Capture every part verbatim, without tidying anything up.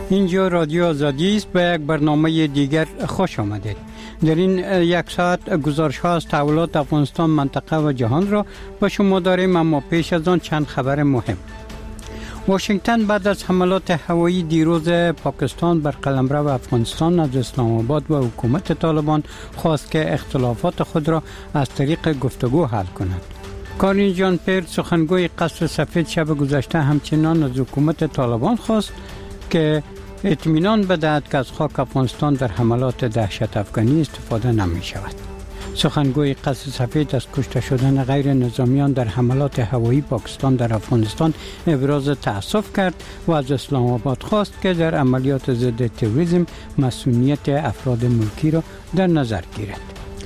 اینجا رادیو آزادی است. به یک برنامه دیگر خوش آمدید. در این یک ساعت گزارش ها از تحولات افغانستان، منطقه و جهان را با شما داریم، اما پیش از آن چند خبر مهم. واشنگتن بعد از حملات هوایی دیروز پاکستان بر قلمرو افغانستان از اسلام آباد و حکومت طالبان خواست که اختلافات خود را از طریق گفتگو حل کند. کارین جان پیر، سخنگوی قصر سفید، شب گذشته همچنان از حکومت طالبان خواست که اطمینان بدهد که از خاک افغانستان در حملات دهشت افغانی استفاده نمی شود. سخنگوی قصر سفید از کشته شدن غیر نظامیان در حملات هوایی پاکستان در افغانستان ابراز تأسف کرد و از اسلام آباد خواست که در عملیات ضد تروریسم مسئولیت افراد ملکی را در نظر گیرد.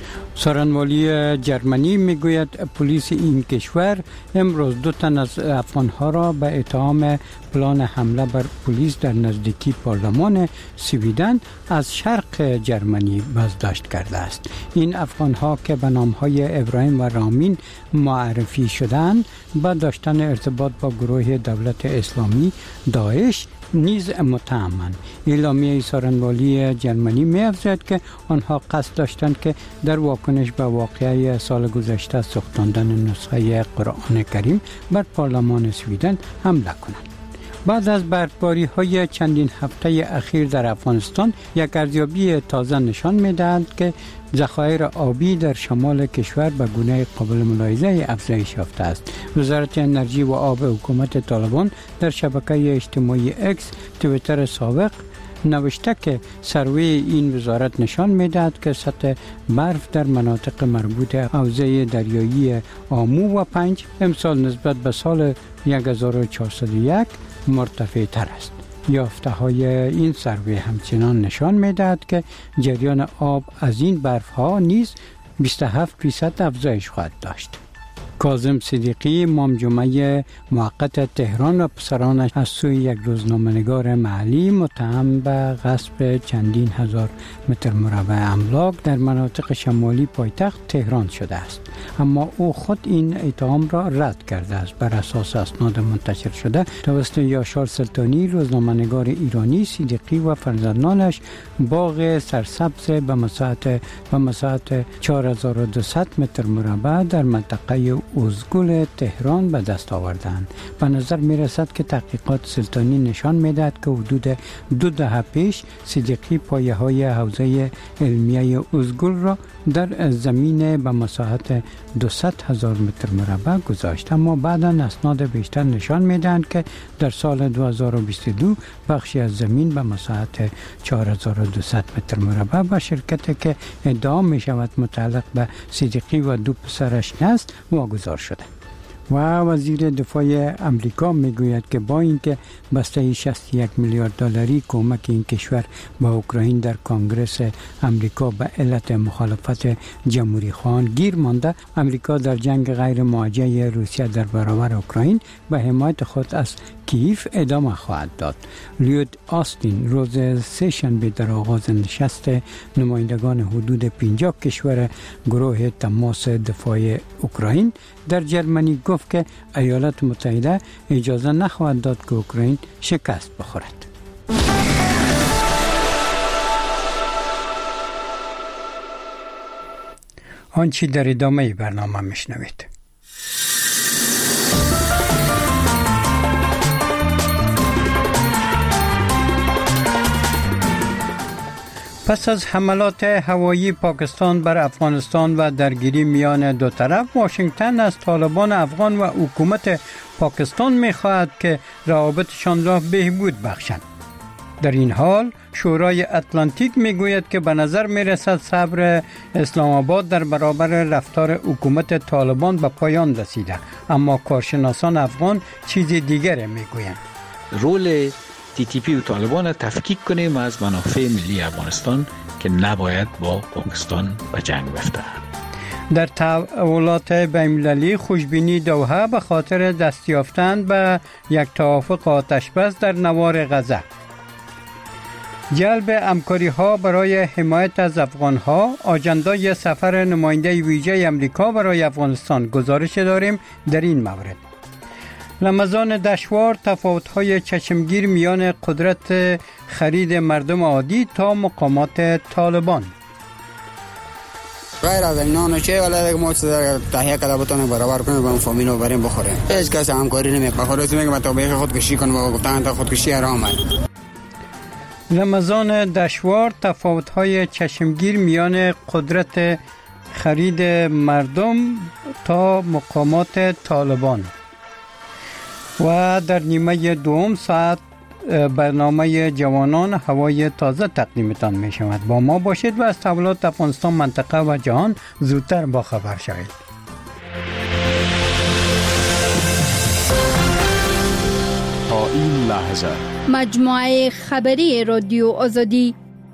سخنگوی جرمنی میگوید پلیس این کشور امروز دو تن از افغانها را به اتهام پلان حمله بر پلیس در نزدیکی پارلمان سویدن از شرق جرمنی بازداشت کرده است. این افغانها که به نامهای ابراهیم و رامین معرفی شدند با داشتن ارتباط با گروه دولت اسلامی داعش نیز متهمند. اعلامیه سخنگوی جرمنی می‌افزاید که آنها قصد داشتند که در واکنش به واقعه سال گذشته سوختاندن نسخه قرآن کریم بر پارلمان سویدن حمله کنند. بعد از برفباری های چندین هفته اخیر در افغانستان، یک ارزیابی تازه نشان می‌دهد که ذخایر آبی در شمال کشور به گونه قابل ملاحظه افزایش یافته است. وزارت انرژی و آب حکومت طالبان در شبکه اجتماعی اکس توییتر سابق نوشته که سروی این وزارت نشان می‌دهد که سطح برف در مناطق مربوط حوزه دریایی آمو و پنج امسال نسبت به سال هزار و چهارصد و یک مرتفع تر است. یافته های این سروی همچنان نشان می‌دهد که جریان آب از این برف ها نیز بیست و هفت درصد افزایش خواهد داشت. کاظم صدیقی، امام جمعه موقت تهران و پسرانش از سوی یک روزنامه‌نگار محلی متهم به غصب چندین هزار متر مربع املاک در مناطق شمالی پایتخت تهران شده است، اما او خود این اتهام را رد کرده است. بر اساس اسناد منتشر شده توسط یاشار سلطانی، روزنامه‌نگار ایرانی، صدیقی و فرزندانش باغ سرسبز به مساحت به مساحت چهار هزار و دویست متر مربع در منطقه اوزگل تهران به دست آوردند. به نظر می رسد که تحقیقات سلطانی نشان می دهد که حدود دو دهه پیش صدیقی پایه های حوزه علمیه اوزگل را در زمین به مساحت دویست هزار متر مربع گذاشت، اما بعدا اسناد بیشتر نشان می دهند که در سال دو هزار و بیست و دو بخشی از زمین به مساحت چهار هزار و دویست متر مربع به شرکتی که ادعا می شود متعلق به صدیقی و دو پسرش است واگذار شده. و وزیر دفاع امریکا میگوید که با اینکه بسته شصت و یک میلیارد دلاری کمک این کشور به اوکراین در کنگره امریکا به علت مخالفت جمهوری خواهان گیر مانده، امریکا در جنگ غیر موجه روسیه در برابر اوکراین به حمایت خود از کیف ادامه خواهد داد. لیود آستین روز سه شنبه در آغاز نشست نمایندگان حدود پنجاه کشور گروه تماس دفاع اوکراین در جرمنی گفت که ایالات متحده اجازه نخواهد داد که اوکراین شکست بخورد. آنچه در ادامه برنامه میشنوید. پس از حملات هوایی پاکستان بر افغانستان و درگیری میان دو طرف، واشنگتن از طالبان افغان و حکومت پاکستان می‌خواهد که روابطشان را بهبود بخشند. در این حال شورای اتلانتیک میگوید که به نظر میرسد صبر اسلام آباد در برابر رفتار حکومت طالبان به پایان رسیده، اما کارشناسان افغان چیز دیگر میگویند. رول تی تی پی و طالبان تفکیک کنیم از منافع ملی افغانستان که نباید با پاکستان به جنگ بفته. در تحولات بین‌المللی خوشبینی دوحه به خاطر دستیافتن به یک توافق آتش‌بس در نوار غزه. جلب همکاری ها برای حمایت از افغان ها، آجندای سفر نماینده ویژه امریکا برای افغانستان. گزارش داریم در این مورد. رمضان دشوار، تفاوت‌های چشمگیر میان قدرت خرید مردم عادی تا مقامات طالبان. غیر از این نان و چای ولی ما تهیه کرده بتونه برابر کنیم با فامیل و بریم بخوریم. هیچ کس همکاری نمیکنه. خودش میگه مطابق خودکشی کن و گفتن تا خودکشی حرامه. رمضان دشوار، تفاوت‌های چشمگیر میان قدرت خرید مردم تا مقامات طالبان. و در نیمه دوم ساعت برنامه جوانان هوای تازه تقدیمتان می شود. با ما باشید و از تحولات افغانستان، منطقه و جهان زودتر با خبر شوید. تا این لحظه مجموعه خبری رادیو آزادی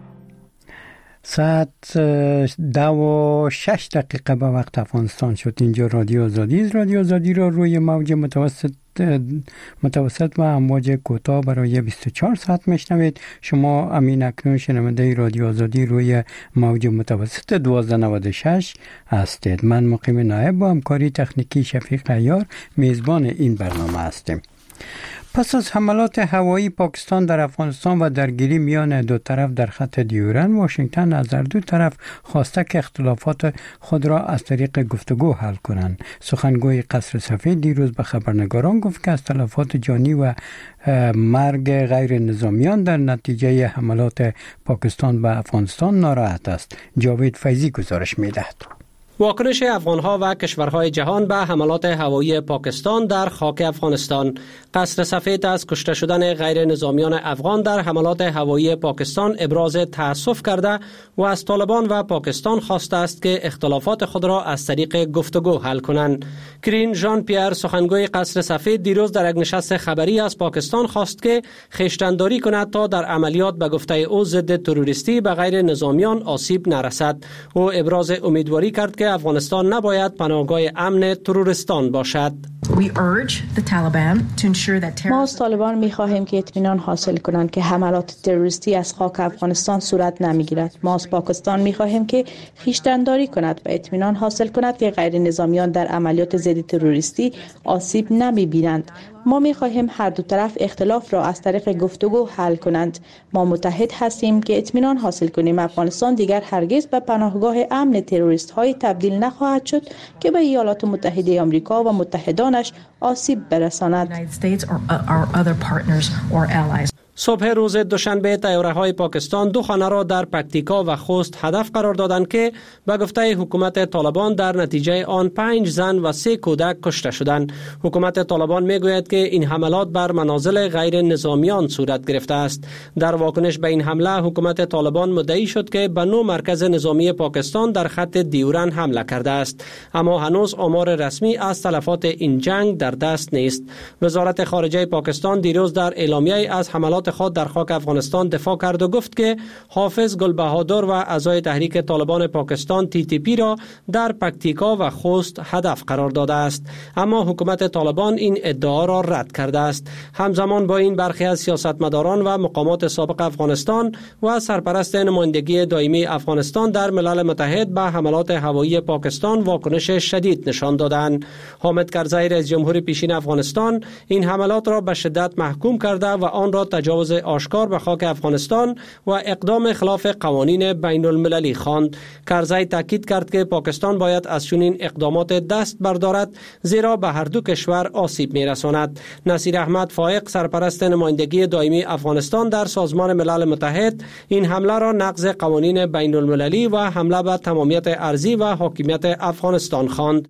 ساعت دو و شش دقیقه به وقت افغانستان شد. اینجا رادیو آزادی رادیو آزادی را روی موج متوسط متوسط و امواج کوتاه برای بیست و چهار ساعت میشنوید. شما امین اکنون شنونده رادیو آزادی روی موج متوسط دویست و نود و شش هستید. من مقیم نایب با همکاری تکنیکی شفیق عیار میزبان این برنامه هستیم. پس از حملات هوایی پاکستان در افغانستان و درگیری میان دو طرف در خط دیورن، واشنگتن از هر دو طرف خواسته که اختلافات خود را از طریق گفتگو حل کنند. سخنگوی قصر سفید دیروز به خبرنگاران گفت که از تلفات جانی و مرگ غیر نظامیان در نتیجه حملات پاکستان به افغانستان ناراحت است. جاوید فیضی گزارش می‌دهد. واکنش افغانها و کشورهای جهان به حملات هوایی پاکستان در خاک افغانستان. قصر سفید از کشته شدن غیر نظامیان افغان در حملات هوایی پاکستان ابراز تأسف کرده و از طالبان و پاکستان خواسته است که اختلافات خود را از طریق گفتگو حل کنند. کرین ژان پیر، سخنگوی قصر سفید، دیروز در یک نشست خبری از پاکستان خواست که خویشتن‌داری کند تا در عملیات به گفته او ضد تروریستی به غیر نظامیان آسیب نرسد. او ابراز امیدواری کرد که افغانستان نباید پناهگاه امن تروریستان باشد. ما از طالبان می‌خواهیم که اطمینان حاصل کنند که حملات تروریستی از خاک افغانستان صورت نمی‌گیرد. ما از پاکستان می‌خواهیم که خویشتن‌داری کند و اطمینان حاصل کند که غیر نظامیان در عملیات ضد تروریستی آسیب نمی‌بینند. ما می‌خواهیم هر دو طرف اختلاف را از طریق گفتگو حل کنند. ما متحد هستیم که اطمینان حاصل کنیم افغانستان دیگر هرگز به پناهگاه امن تروریست‌های تبدیل نخواهد شد که به ایالات متحده آمریکا و متحدانش آسیب برساند. صبح روز دوشنبه طیاره‌های پاکستان دو خانه را در پکتیکا و خوست هدف قرار دادند که به گفته حکومت طالبان در نتیجه آن پنج زن و سه کودک کشته شدند. حکومت طالبان میگوید که این حملات بر منازل غیر نظامیان صورت گرفته است. در واکنش به این حمله حکومت طالبان مدعی شد که به نو مرکز نظامی پاکستان در خط دیورن حمله کرده است، اما هنوز آمار رسمی از تلفات این جنگ در دست نیست. وزارت خارجه پاکستان دیروز در اعلامیه از حملات خود در خاک افغانستان دفاع کرد و گفت که حافظ گلبهادر و اعضای تحریک طالبان پاکستان تی تی پی را در پکتیکا و خوست هدف قرار داده است، اما حکومت طالبان این ادعا را رد کرده است. همزمان با این برخی از سیاستمداران و مقامات سابق افغانستان و سرپرست نمایندگی دائمی افغانستان در ملل متحد به حملات هوایی پاکستان واکنش شدید نشان دادند. حامد کرزی رئیس جمهور پیشین افغانستان این حملات را به شدت محکوم کرده و آن را تجاوز آشکار به خاک افغانستان و اقدام خلاف قوانین بین المللی خواند. کرزی تاکید کرد که پاکستان باید از چنین اقدامات دست بردارد، زیرا به هر دو کشور آسیب می‌رساند. نصیر احمد فائق، سرپرست نمایندگی دائمی افغانستان در سازمان ملل متحد، این حمله را نقض قوانین بین المللی و حمله به تمامیت ارضی و حاکمیت افغانستان خواند.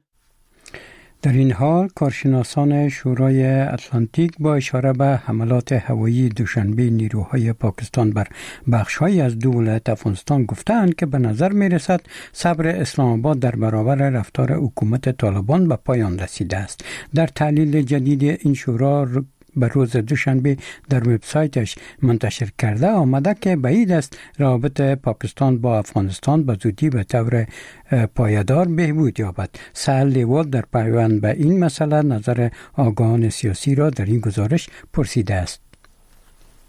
در این حال کارشناسان شورای اتلانتیک با اشاره به حملات هوایی دوشنبه نیروهای پاکستان بر بخش‌هایی از دو ولایت افغانستان گفتند که به نظر می‌رسد صبر اسلام آباد در برابر رفتار حکومت طالبان به پایان رسیده است. در تحلیل جدید این شورا به روز دوشنبه در وبسایتش منتشر کرده آمده که بعید است روابط پاکستان با افغانستان به زودی به طور پایدار بهبود یابد. سهل لیوال در پیوند به این مسئله نظر آگاهان سیاسی را در این گزارش پرسیده است.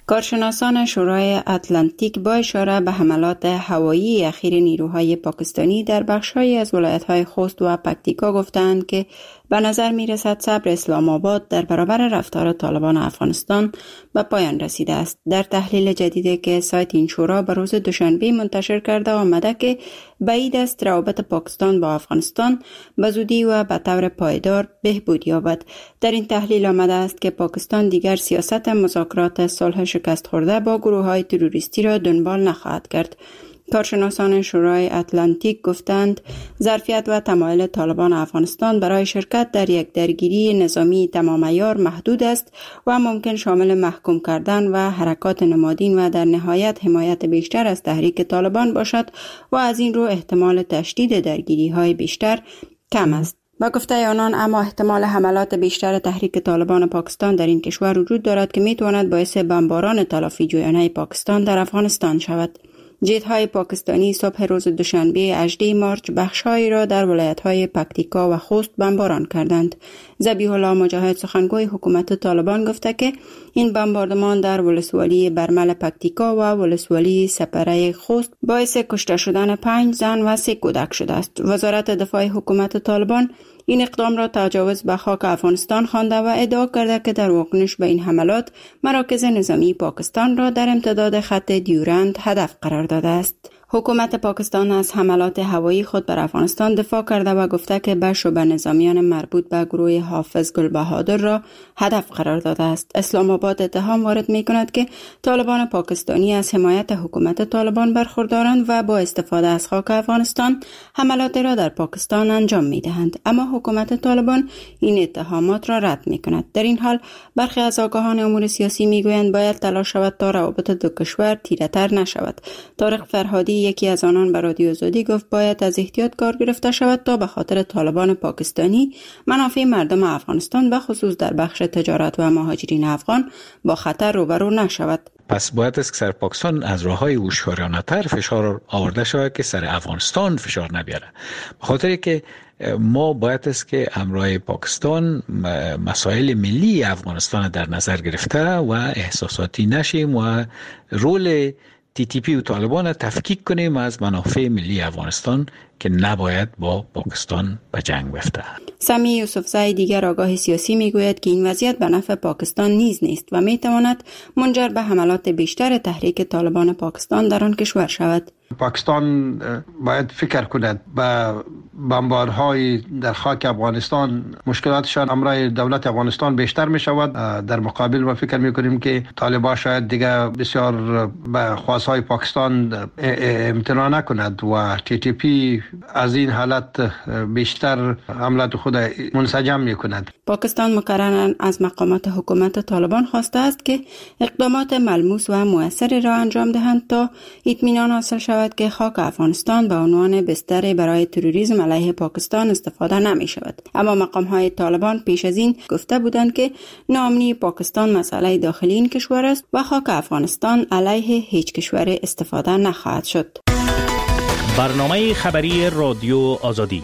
کارشناسان شورای اتلانتیک با اشاره به حملات هوایی اخیر نیروهای پاکستانی در بخش‌هایی از ولایت‌های خوست و پکتیکا گفتند که به نظر می‌رسد صبر اسلام آباد در برابر رفتار طالبان افغانستان به پایان رسیده است. در تحلیل جدیدی که سایت این شورا به روز دوشنبه منتشر کرده آمده که بعید است روابط پاکستان با افغانستان به زودی و به طور پایدار بهبود یابد. در این تحلیل آمده است که پاکستان دیگر سیاست مذاکرات صلح شکست خورده با گروه‌های تروریستی را دنبال نخواهد کرد. کارشناسان شورای اتلانتیک گفتند ظرفیت و تمایل طالبان افغانستان برای شرکت در یک درگیری نظامی تمام عیار محدود است و ممکن شامل محکوم کردن و حرکات نمادین و در نهایت حمایت بیشتر از تحریک طالبان باشد و از این رو احتمال تشدید درگیری های بیشتر کم است. با گفته آنان اما احتمال حملات بیشتر تحریک طالبان پاکستان در این کشور وجود دارد که میتواند باعث بمباران تلافی جویانه پاکستان در افغانستان شود. جت‌های پاکستانی صبح روز دوشنبه هجدهم مارچ بخش‌هایی را در ولایت‌های پکتیکا و خوست بمباران کردند. ذبیح الله مجاهد سخنگوی حکومت طالبان گفته که این بمباردمان در ولسوالی برمل پکتیکا و ولسوالی سپره خوست باعث کشته شدن پنج زن و سه کودک شده است. وزارت دفاع حکومت طالبان این اقدام را تجاوز به خاک افغانستان خوانده و ادعا کرده که در واکنش به این حملات مراکز نظامی پاکستان را در امتداد خط دیورند هدف قرار داده است. حکومت پاکستان از حملات هوایی خود بر افغانستان دفاع کرده و گفته که به شبه نظامیان مربوط به گروه حافظ گلبهادر را هدف قرار داده است. اسلام آباد اتهام وارد می کند که طالبان پاکستانی از حمایت حکومت طالبان برخوردارند و با استفاده از خاک افغانستان حملات را در پاکستان انجام می دهند. اما حکومت طالبان این اتهامات را رد می کند. در این حال برخی از آگاهان امور سیاسی می گویند باید تلاش شود تا روابط دو کشور تیره‌تر نشود. طارق فرهادی یکی از آنان به رادیو آزادی گفت باید از احتیاط کار گرفته شود تا به خاطر طالبان پاکستانی منافع مردم افغانستان به خصوص در بخش تجارت و مهاجرین افغان با خطر روبرو نشود. پس باید است که سر پاکستان از راه‌های هوشیارانه‌تر فشار آورده شود که سر افغانستان فشار نبیاره. به خاطر که ما باید است که همراه پاکستان مسائل ملی افغانستان در نظر گرفته و احساساتی نشیم و رول تی تی پی و طالبان تفکیک کنیم از منافع ملی افغانستان که نباید با پاکستان به جنگ بیفته. سمی یوسفزای دیگر آگاه سیاسی میگوید که این وضعیت به نفع پاکستان نیز نیست و میتواند منجر به حملات بیشتر تحریک طالبان پاکستان در آن کشور شود. پاکستان باید فکر کند به بمبارهای در خاک افغانستان مشکلاتشان امرای دولت افغانستان بیشتر می شود. در مقابل ما فکر می کنیم که طالبان شاید دیگه بسیار به خواستهای پاکستان امتناع نکند و تی تی پی از این حالت بیشتر عملات خود منسجم می کند. پاکستان مکرراً از مقامات حکومت طالبان خواسته است که اقدامات ملموس و مؤثری را انجام دهند تا اطمینان حاصل شود که خاک افغانستان به عنوان بستر برای تروریسم علیه پاکستان استفاده نمی شود. اما مقام های طالبان پیش از این گفته بودند که ناامنی پاکستان مسئله داخلی این کشور است و خاک افغانستان علیه هیچ کشور استفاده نخواهد شد. برنامه خبری رادیو آزادی.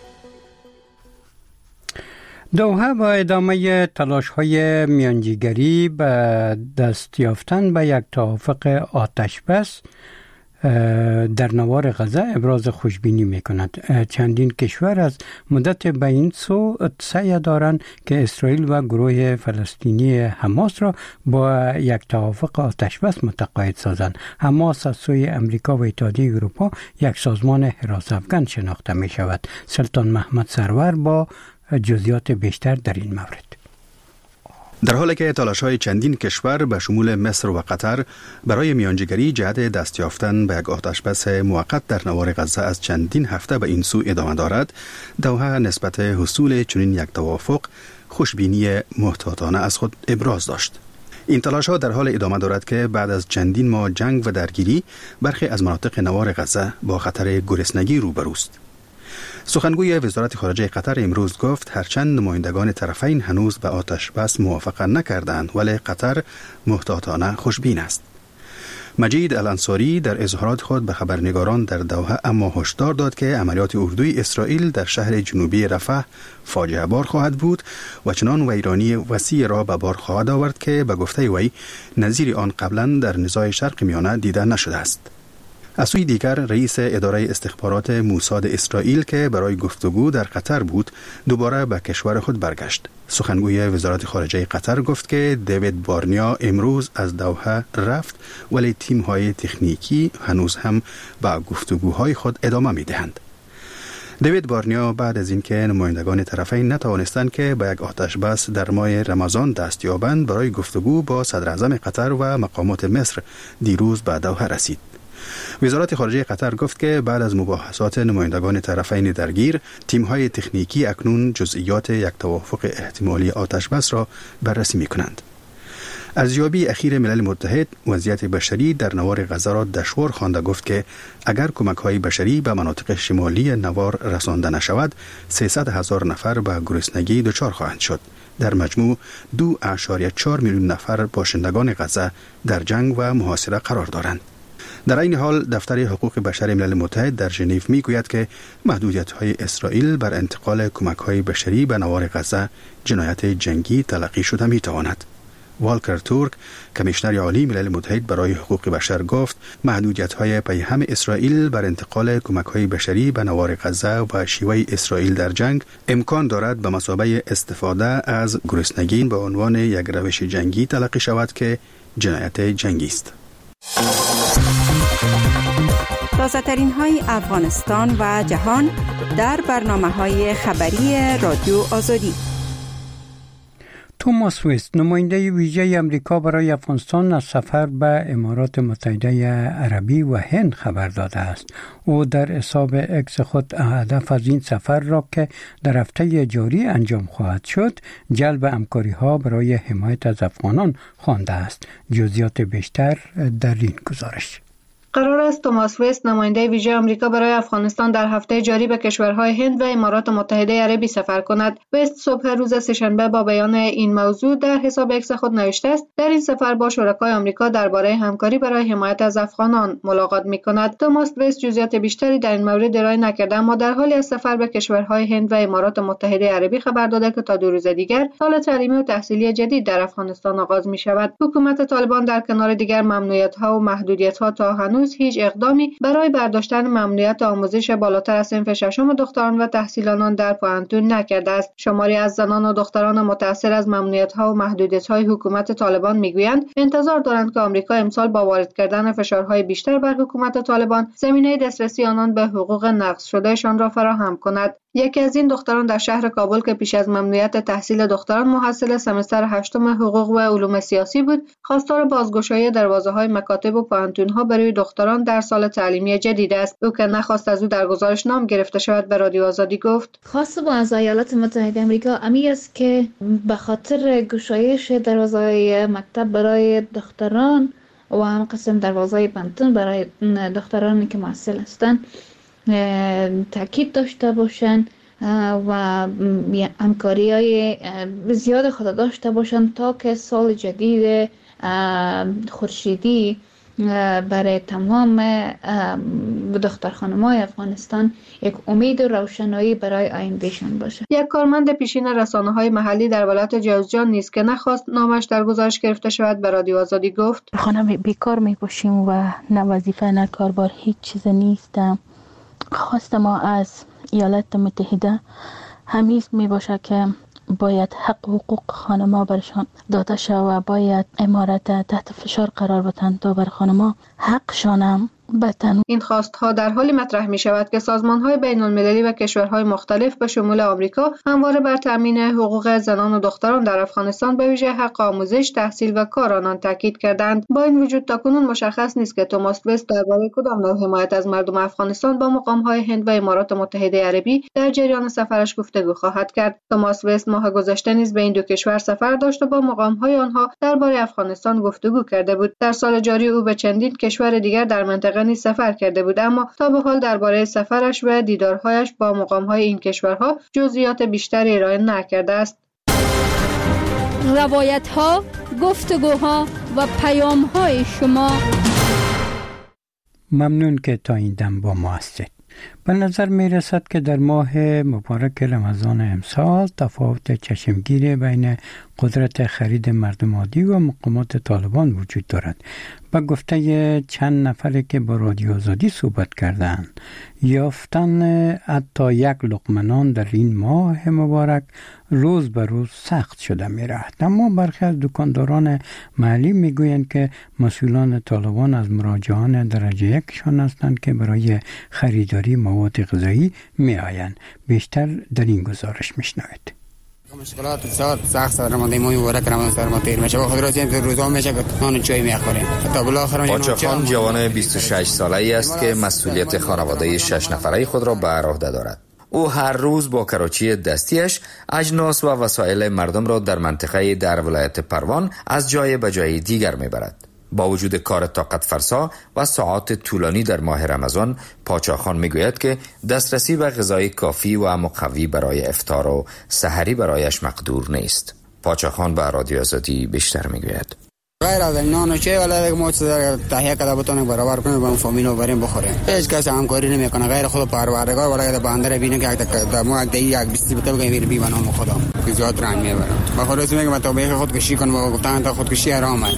دوحه با ادامه تلاش‌های میانجیگری به دست یافتن به یک توافق آتشبس در نوار غزه ابراز خوشبینی می‌کند. چندین کشور از مدت به این سو سعی دارند که اسرائیل و گروه فلسطینی حماس را با یک توافق آتشبس متقاعد سازند. حماس از سوی امریکا و اتحادیه اروپا یک سازمان حراس افغان شناخته می‌شود. سلطان محمد سرور با جزئیات بیشتر در این مورد. در حالی که تلاش‌های چندین کشور به شمول مصر و قطر برای میانجیگری جهت دست یافتن به یک آتشبس موقت در نوار غزه از چندین هفته به این سو ادامه دارد، دوحه نسبت حصول چنین یک توافق خوشبینی محتاطانه از خود ابراز داشت. این تلاش‌ها در حال ادامه دارد که بعد از چندین ماه جنگ و درگیری برخی از مناطق نوار غزه با خطر گرسنگی روبروست. سخنگوی وزارت خارجه قطر امروز گفت هرچند نمایندگان طرفین هنوز به آتش بس موافقه نکردند ولی قطر محتاطانه خوشبین است. مجید الانصاری در اظهارات خود به خبرنگاران در دوحه اما هشدار داد که عملیات اردوی اسرائیل در شهر جنوبی رفح فاجعه بار خواهد بود و چنان ویرانی وسیع را به بار خواهد آورد که به گفته وی نظیر آن قبلا در نزاع شرق میانه دیده نشده است. از سوی دیگر رئیس اداره استخبارات موساد اسرائیل که برای گفتگو در قطر بود دوباره به کشور خود برگشت. سخنگوی وزارت خارجه قطر گفت که دیوید بارنیا امروز از دوحه رفت ولی تیم‌های تکنیکی هنوز هم به گفتگوهای خود ادامه می‌دهند. دیوید بارنیا بعد از اینکه نمایندگان طرفین نتوانستند که به یک آتش بس در ماه رمضان دست یابند برای گفتگو با صدر اعظم قطر و مقامات مصر دیروز به دوحه رسید. وزارت خارجه قطر گفت که بعد از مباحثات نمایندگان طرفین درگیر، تیم‌های تکنیکی اکنون جزئیات یک توافق احتمالی آتش بس را بررسی می‌کنند. ارزیابی اخیر ملل متحد وضعیت بشری در نوار غزه را دشوار خوانده گفت که اگر کمک‌های بشری به مناطق شمالی نوار رسانده نشود، سیصد هزار نفر به گرسنگی دچار خواهند شد. در مجموع دو اعشاریه چهار میلیون نفر باشندگان غزه در جنگ و محاصره قرار دارند. در این حال دفتر حقوق بشر ملل متحد در ژنو میگوید که محدودیت‌های اسرائیل بر انتقال کمک‌های بشری به نوار غزه جنایت جنگی تلقی شده می‌تواند. والکر تورک کمیشنر عالی ملل متحد برای حقوق بشر گفت محدودیت‌های پیهم اسرائیل بر انتقال کمک‌های بشری به نوار غزه و شیوه اسرائیل در جنگ امکان دارد به مثابه استفاده از گرسنگی به عنوان یک روش جنگی تلقی شود که جنایت جنگی است. تازه ترین های افغانستان و جهان در برنامه های خبری رادیو آزادی. توماس وست نماینده ویژه امریکا برای افغانستان از سفر به امارات متحده عربی و هند خبر داده است. او در حساب اکس خود هدف از این سفر را که در هفته جاری انجام خواهد شد جلب همکاری ها برای حمایت از افغانان خوانده است. جزئیات بیشتر در این گزارش. قرار است توماس وست نماینده ویژه آمریکا برای افغانستان در هفته جاری به کشورهای هند و امارات متحده عربی سفر کند. وست صبح روز سه‌شنبه با بیان این موضوع در حساب اکس خود نوشته است در این سفر با شرکای آمریکا درباره همکاری برای حمایت از افغانان ملاقات می‌کند. توماس وست جزئیات بیشتری در این مورد ارائه نکرده اما در حالی از سفر به کشورهای هند و امارات متحده عربی خبر داده که تا دو روز دیگر سال تعلیمی و تحصیلی جدید در افغانستان آغاز می‌شود. حکومت طالبان در کنار دیگر ممنوعیت‌ها و محدودیت‌ها تا هنوز هیچ اقدامی برای برداشتن ممنوعیت آموزش بالاتر از صنف ششم دختران و تحصیلانان در پوهنتون نکرده است. شماری از زنان و دختران متأثر از ممنوعیت‌ها و محدودیت‌های حکومت طالبان میگویند انتظار دارند که آمریکا امسال با وارد کردن فشارهای بیشتر بر حکومت طالبان زمینه دسترسی آنان به حقوق نقض شدهشان را فراهم کند. یکی از این دختران در شهر کابل که پیش از ممنوعیت تحصیل دختران محصل سمستر هشتم حقوق و علوم سیاسی بود، خواستار بازگشایی دروازه‌های مکاتب و پوهنتون‌ها برای دختران در سال تعلیمی جدید است. او که نخواست از او در گزارش نام گرفته شود به رادیو آزادی گفت: خواست با از ایالات متحده آمریکا امی است که به خاطر گشایش دروازه‌های مکتب برای دختران و هم قسم دروازه‌های پوهنتون برای دخترانی که محصل هستند تاکید داشته باشند و همکاری های زیاد خود داشته باشند تا که سال جدید خورشیدی برای تمام دختر خانم‌های افغانستان یک امید و روشنایی برای آیندهشان باشه. یک کارمند پیشین رسانه‌های محلی در ولایت جوزجان نیز که نخواست نامش در گزارش گرفته شود به رادیو آزادی گفت: خانه بیکار میباشیم و نه وظیفه نه کاربار هیچ چیز نیستم. خواست ما از ایالات متحده همیز می باشه که باید حق و حقوق خانما برشان داده شد و باید امارت تحت فشار قرار بدن تا بر خانما حقشان بتن. این خواستها در حالی مطرح می شود که سازمان‌های بین‌المللی و کشورهای مختلف به شمول آمریکا همواره بر تامین حقوق زنان و دختران در افغانستان به ویژه حق آموزش، تحصیل و کار آنان تاکید کردند. با این وجود تاکنون مشخص نیست که توماس وست درباره کدام نوع حمایت از مردم افغانستان با مقام‌های هند و امارات متحده عربی در جریان سفرش گفتگو خواهد کرد. توماس وست ماه گذشته نیز به این دو کشور سفر داشت و با مقام‌های آنها درباره افغانستان گفتگو کرده بود. در سال جاری او به چندین کشور دیگر در منطقه نیز سفر کرده بود اما تا به حال درباره سفرش و دیدارهایش با مقام‌های این کشورها جزئیات بیشتری ارائه نکرده است. روایت‌ها، گفتگوها و پیام‌های شما ممنون که تا این دم با ما هستید. به نظر می رسد که در ماه مبارک رمضان امسال تفاوت چشمگیر بین قدرت خرید مردم عادی و مقامات طالبان وجود دارد. با گفته چند نفری که با رادیو آزادی صحبت کردند، یافتن حتی یک لقمه نان در این ماه مبارک روز به روز سخت شده می رود. اما برخی از دکانداران محلی می گویند که مسئولان طالبان از مراجعان درجه یکشان هستند که برای خریداری مواد غذایی می آیند. بیشتر در این گزارش می شنوید. مشکلات سال سخت سال رمضان ماه مبارک رمضان سال ما تیر میشه و خود راضی این روزا میشه که نان و چای میخوریم. تا بالاخره پاچاخان جوان بیست و شش ساله ای است که مسئولیت خانواده شش نفره خود را بر عهده دارد. او هر روز با کراچی دستیش اجناس و وسایل مردم را در منطقه در ولایت پروان از جای به جای دیگر میبرد. با وجود کار طاقت فرسا و ساعات طولانی در ماه رمضان، پاچاخان میگوید که دسترسی به غذای کافی و مقوی برای افطار و سحری برایش مقدور نیست. پاچاخان به رادیو آزادی بیشتر میگوید. غیر از نان و چای ولی ما تهیه کرده بتونیم برابر کنیم با فامیل و بریم بخوریم. هیچ کس همکاری نمیکنه غیر خود پروردگار ولی که بنده ببینه که در ما یک دیگه یک بیستی بتو بگیم بی بنام خدا که زیاد رنگ میبره. با خودت میگم مطابق خودکشی کن و گفتن تا خودکشی حرامه.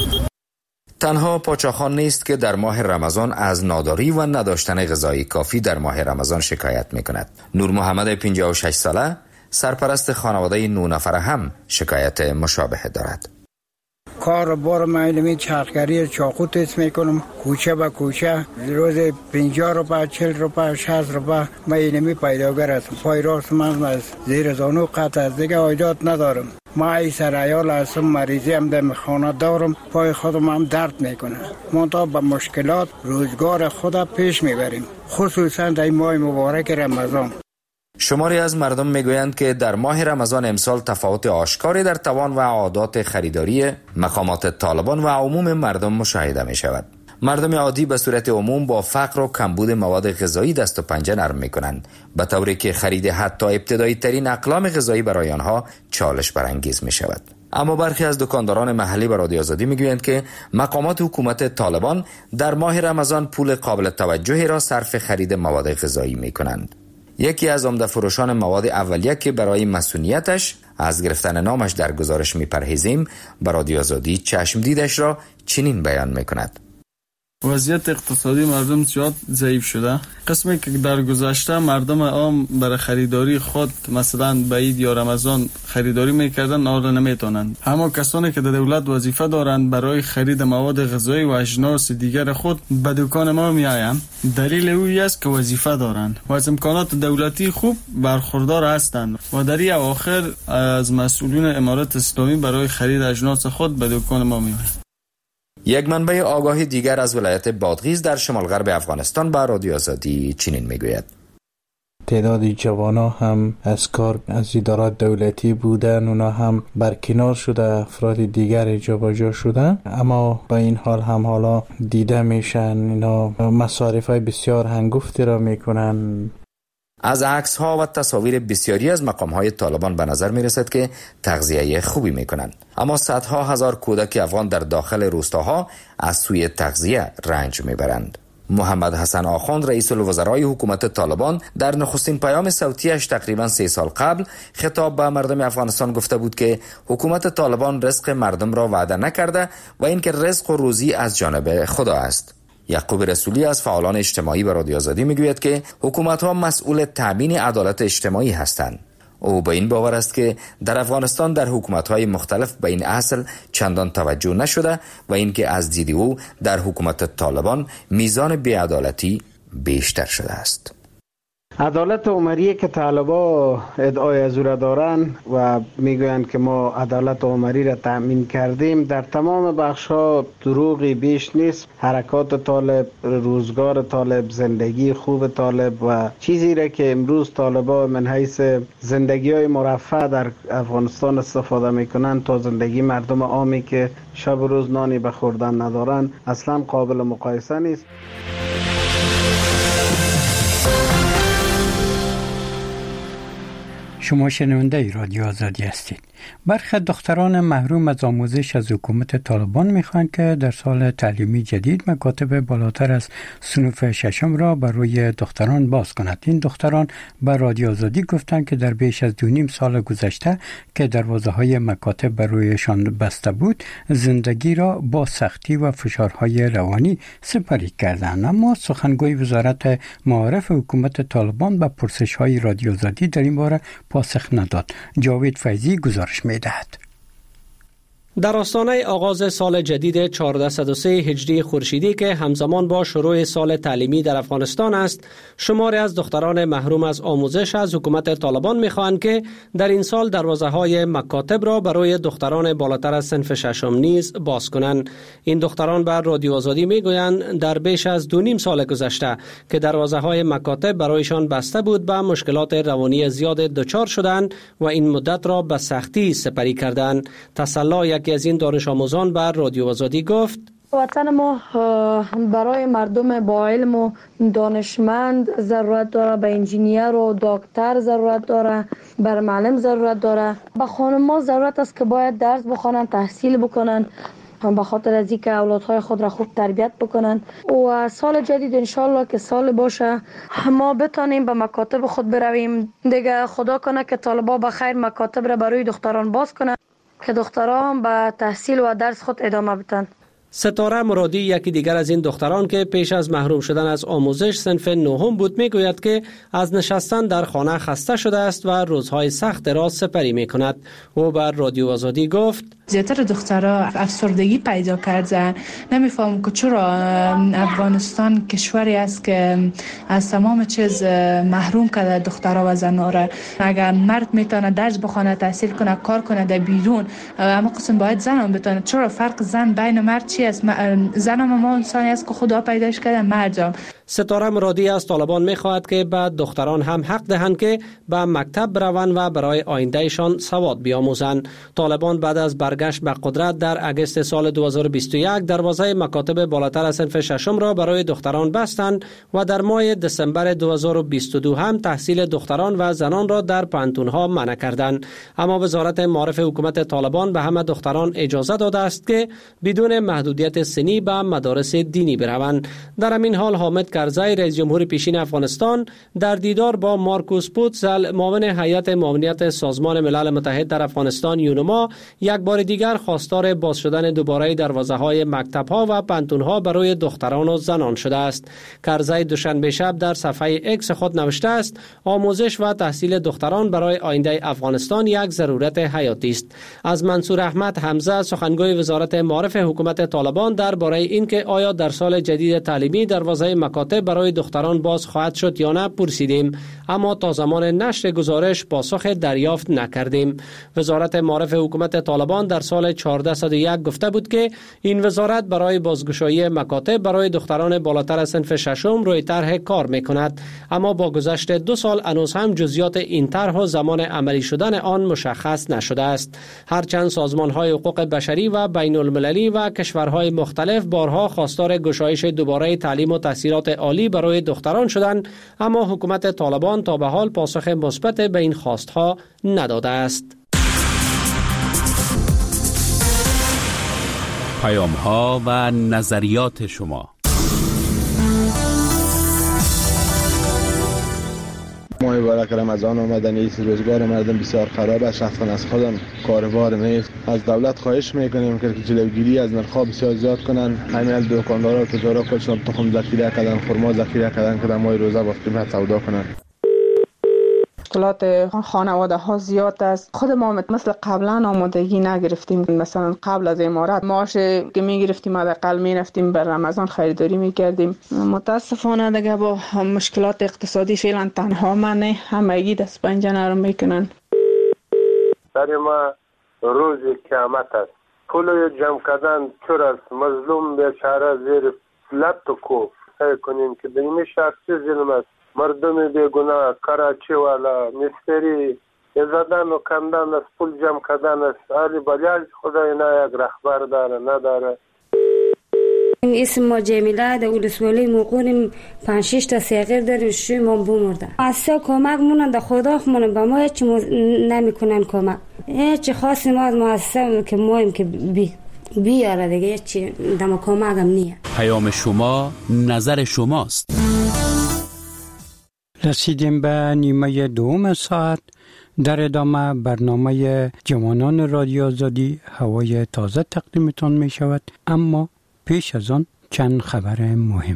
تنها پاچاخان نیست که در ماه رمضان از ناداری و نداشتن غذای کافی در ماه رمضان شکایت میکند. نور محمد پنجاه و شش ساله سرپرست خانواده نه نفره هم شکایت مشابه دارد. کار بار معلومی چرخگری چاقو تست میکنم کوچه با کوچه روز پنجاه روپه چل روپه شصت روپه من اینمی پیداگر هستم. پای راست من از زیر زانو قطع از دیگه عایدات ندارم. ما ای سرایال هستم، مریضی هم در خانه دارم، پای خودم هم درد میکنه. منتها با مشکلات روزگار خود پیش میبریم، خصوصا در ماه مبارک رمضان. شماری از مردم میگویند که در ماه رمضان امسال تفاوت آشکاری در توان و عادات خریداری مقامات طالبان و عموم مردم مشاهده می شود. مردم عادی به صورت عموم با فقر و کمبود مواد غذایی دست و پنجه نرم می کنند، به طوری که خرید حتی ابتدایی ترین اقلام غذایی برای آنها چالش برانگیز می شود. اما برخی از دکانداران محلی به رادیو آزادی میگویند که مقامات حکومت طالبان در ماه رمضان پول قابل توجهی را صرف خرید مواد غذایی می کنند. یکی از عمده فروشان مواد اولیه که برای مسئولیتش از گرفتن نامش در گزارش میپرهیزیم، به رادیو آزادی چشم دیدش را چنین بیان میکند. وضعیت اقتصادی مردم زیاد ضعیف شده. قسمی که در گذشته مردم عام برای خریداری خود مثلا به عید یا رمضان خریداری میکردن آن نمیتونند. اما کسانی که در دولت وظیفه دارند برای خرید مواد غذایی و اجناس دیگر خود به دکان ما میآیند. دلیل اویی است که وظیفه دارند و از امکانات دولتی خوب برخوردار هستند و در این اواخر از مسئولین امارت اسلامی برای خرید اجناس خود به دکان ما میآیند. یک منبع آگاهی دیگر از ولایت بادغیس در شمال غرب افغانستان به رادیو آزادی چنین میگوید. تعدادی جوانا هم از کار از ادارات دولتی بودن، اونا هم برکنار شده، افراد دیگر جابجا شدن، اما با این حال هم حالا دیده میشن اینا مصارفای بسیار هنگفتی را میکنن. از عکس ها و تصاویر بسیاری از مقام های طالبان به نظر می رسد که تغذیه خوبی می کنند، اما صدها هزار کودک افغان در داخل روستاها از سوی تغذیه رنج می برند. محمد حسن آخوند رئیس الوزرای حکومت طالبان در نخستین پیام صوتیش تقریبا سه سال قبل خطاب به مردم افغانستان گفته بود که حکومت طالبان رزق مردم را وعده نکرده و اینکه رزق و روزی از جانب خدا است. یعقوب رسولی از فعالان اجتماعی به رادیو آزادی میگوید که حکومت‌ها مسئول تامین عدالت اجتماعی هستند. او به این باور است که در افغانستان در حکومت‌های مختلف به این اصل چندان توجه نشده و اینکه از دید او در حکومت طالبان میزان بی‌عدالتی بیشتر شده است. عدالت عمری که طالبا ادعای از او را دارند و میگویند که ما عدالت عمری را تأمین کردیم، در تمام بخش‌ها دروغی بیش نیست. حرکات طالب، روزگار طالب، زندگی خوب طالب و چیزی را که امروز طالبا من حیث زندگی‌های مرفه در افغانستان استفاده میکنند تا زندگی مردم عامی که شب و روز نانی به خوردن ندارند اصلا قابل مقایسه نیست. شما شنونده رادیو آزادی هستید. برخی دختران محروم از آموزش از حکومت طالبان میخواهند که در سال تعلیمی جدید مکاتب بالاتر از صنف ششم را برای دختران باز کند. این دختران به رادیو آزادی گفتند که در بیش از دو نیم سال گذشته که دروازه های مکاتب برایشان بسته بود، زندگی را با سختی و فشارهای روانی سپری کردند. اما سخنگوی وزارت معارف حکومت طالبان به پرسش های رادیو آزادی در این باره پاسخ نداد. جاوید فیضی گزارش می‌دهد. در آستانه آغاز سال جدید چهارصد و سه هجری خورشیدی که همزمان با شروع سال تعلیمی در افغانستان است، شماری از دختران محروم از آموزش از حکومت طالبان می‌خواهند که در این سال دروازه‌های مکاتب را برای دختران بالاتر از صنف ششم نیز باز کنند. این دختران بر رادیو آزادی می‌گویند در بیش از دو نیم سال گذشته که دروازه‌های مکاتب برایشان بسته بود، به مشکلات روانی زیاد دچار شدند و این مدت را به سختی سپری کردند. تسلا یکی از این دانش آموزان بر رادیو آزادی گفت: وطن ما برای مردم با علم و دانشمند ضرورت داره، به انجینیر و دکتر ضرورت داره، بر معلم ضرورت داره. به خانم‌ها ضرورت است که باید درس بخونن، تحصیل بکنن، به خاطر از اینکه اولادهای خود را خوب تربیت بکنن و سال جدید انشالله که سال باشه ما بتانیم به مکاتب خود برویم. دیگه خدا کنه که طالبا به خیر مکاتب را برای دختران باز کنن که دختران به تحصیل و درس خود ادامه بدن. ستاره مرادی یکی دیگر از این دختران که پیش از محروم شدن از آموزش صنف نهم بود میگوید که از نشستن در خانه خسته شده است و روزهای سخت را سپری می کند. او بر رادیو آزادی گفت: زیادتر دخترها افسردگی پیدا کردن. نمیفهم که چرا افغانستان کشوری است که از تمام چیز محروم کرده دخترها و زنها را. اگر مرد میتونه درس بخونه، تحصیل کنه، کار کنه در بیرون، اما قسم باید زن هم بتونه. چرا فرق زن بین مرد چی است؟ زن هم ما انسانی است که خدا پیداش کرده، مرد هم. ستاره مرادی از طالبان میخواهد که به دختران هم حق دهند که به مکتب بروند و برای آیندهشان سواد بیاموزند. طالبان بعد از برگشت به قدرت در اگست سال دو هزار و بیست و یک دروازه مکاتب بالاتر از صنف ششم را برای دختران بستند و در ماه دسامبر دو هزار و بیست و دو هم تحصیل دختران و زنان را در پانتونها منع کردند. اما وزارت معارف حکومت طالبان به همه دختران اجازه داده است که بدون محدودیت سنی به مدارس دینی بروند. در همین حال حامد کرزی رئیس جمهور پیشین افغانستان در دیدار با مارکوس پوتزل معاون هیئت معاونیت سازمان ملل متحد در افغانستان یونما یک بار دیگر خواستار باز شدن دوباره دروازه‌های مکتب‌ها و پانتون‌ها برای دختران و زنان شده است. کرزی دوشنبه شب در صفحه اکس خود نوشته است: آموزش و تحصیل دختران برای آینده افغانستان یک ضرورت حیاتی است. از منصور احمد حمزه سخنگوی وزارت معارف حکومت طالبان درباره اینکه آیا در سال جدید تعلیمی دروازه مکاتب برای دختران باز خواهد شد یا نه پرسیدیم، اما تا زمان نشر گزارش پاسخ دریافت نکردیم. وزارت معارف حکومت طالبان در سال چهارصد و یک گفته بود که این وزارت برای بازگشایی مکاتب برای دختران بالاتر از صنف ششم روی طرح کار میکند، اما با گذشت دو سال هنوز هم جزئیات این طرح و زمان عملی شدن آن مشخص نشده است. هرچند سازمان‌های حقوق بشری و بین المللی و کشورهای مختلف بارها خواستار گشایش دوباره تعلیم و تحصیلات عالی برای دختران شدند، اما حکومت طالبان تا به حال پاسخ مثبت به این خواستها نداده است. پیام‌ها و نظریات شما. ماه مبارک رمضان آمدن، است روزگار مردم بسیار خراب است. شخصا از خودم کاروبار نیست. از دولت خواهش میکنیم که جلوگیری از نرخ‌ها بسیار زیاد کنن. همین دکاندارا و تجارا خودشون تخم ذخیره کردن، خرما ذخیره کردن که در ماه روزه با قیمت سودا کنن. مشکلات خانواده ها زیاد است. خود ما مثل قبلا آمادگی نگرفتیم. مثلا قبل از امارات معاش که میگرفتیم حداقل میرفتیم بر رمضان خریداری میکردیم. متاسفانه دیگه با مشکلات اقتصادی فعلا تنها من نه، همگی دست پنجه نرم میکنن. در ما روز قیامت است. پول جمع کردن چور است. مظلوم بیچاره زیر لب تو کوف کنیم که به این شخص ظلم است. مردم بیگناه، کراچی والا، مستری زدن و کندن است، پول جمع کردن است. علی بلیال خدای نه یک رهبر داره نداره. اسم ما جمیله در ولسوالی موقعیم پنج شش تا سیغیر داریم شوی ما بمرده اصلا کمک مونن در خدا خمونن به ما هیچ نمی کنن کمک هیچ خاصی ما از مؤسسه که مایم که بی بیاره دیگه هیچ دم کمک هم نیه. پیام شما نظر شماست. رسیدیم به نیمه دوم ساعت. در ادامه برنامه جوانان رادیو آزادی هوای تازه تقدیمتان می شود، اما پیش از آن چند خبر مهم.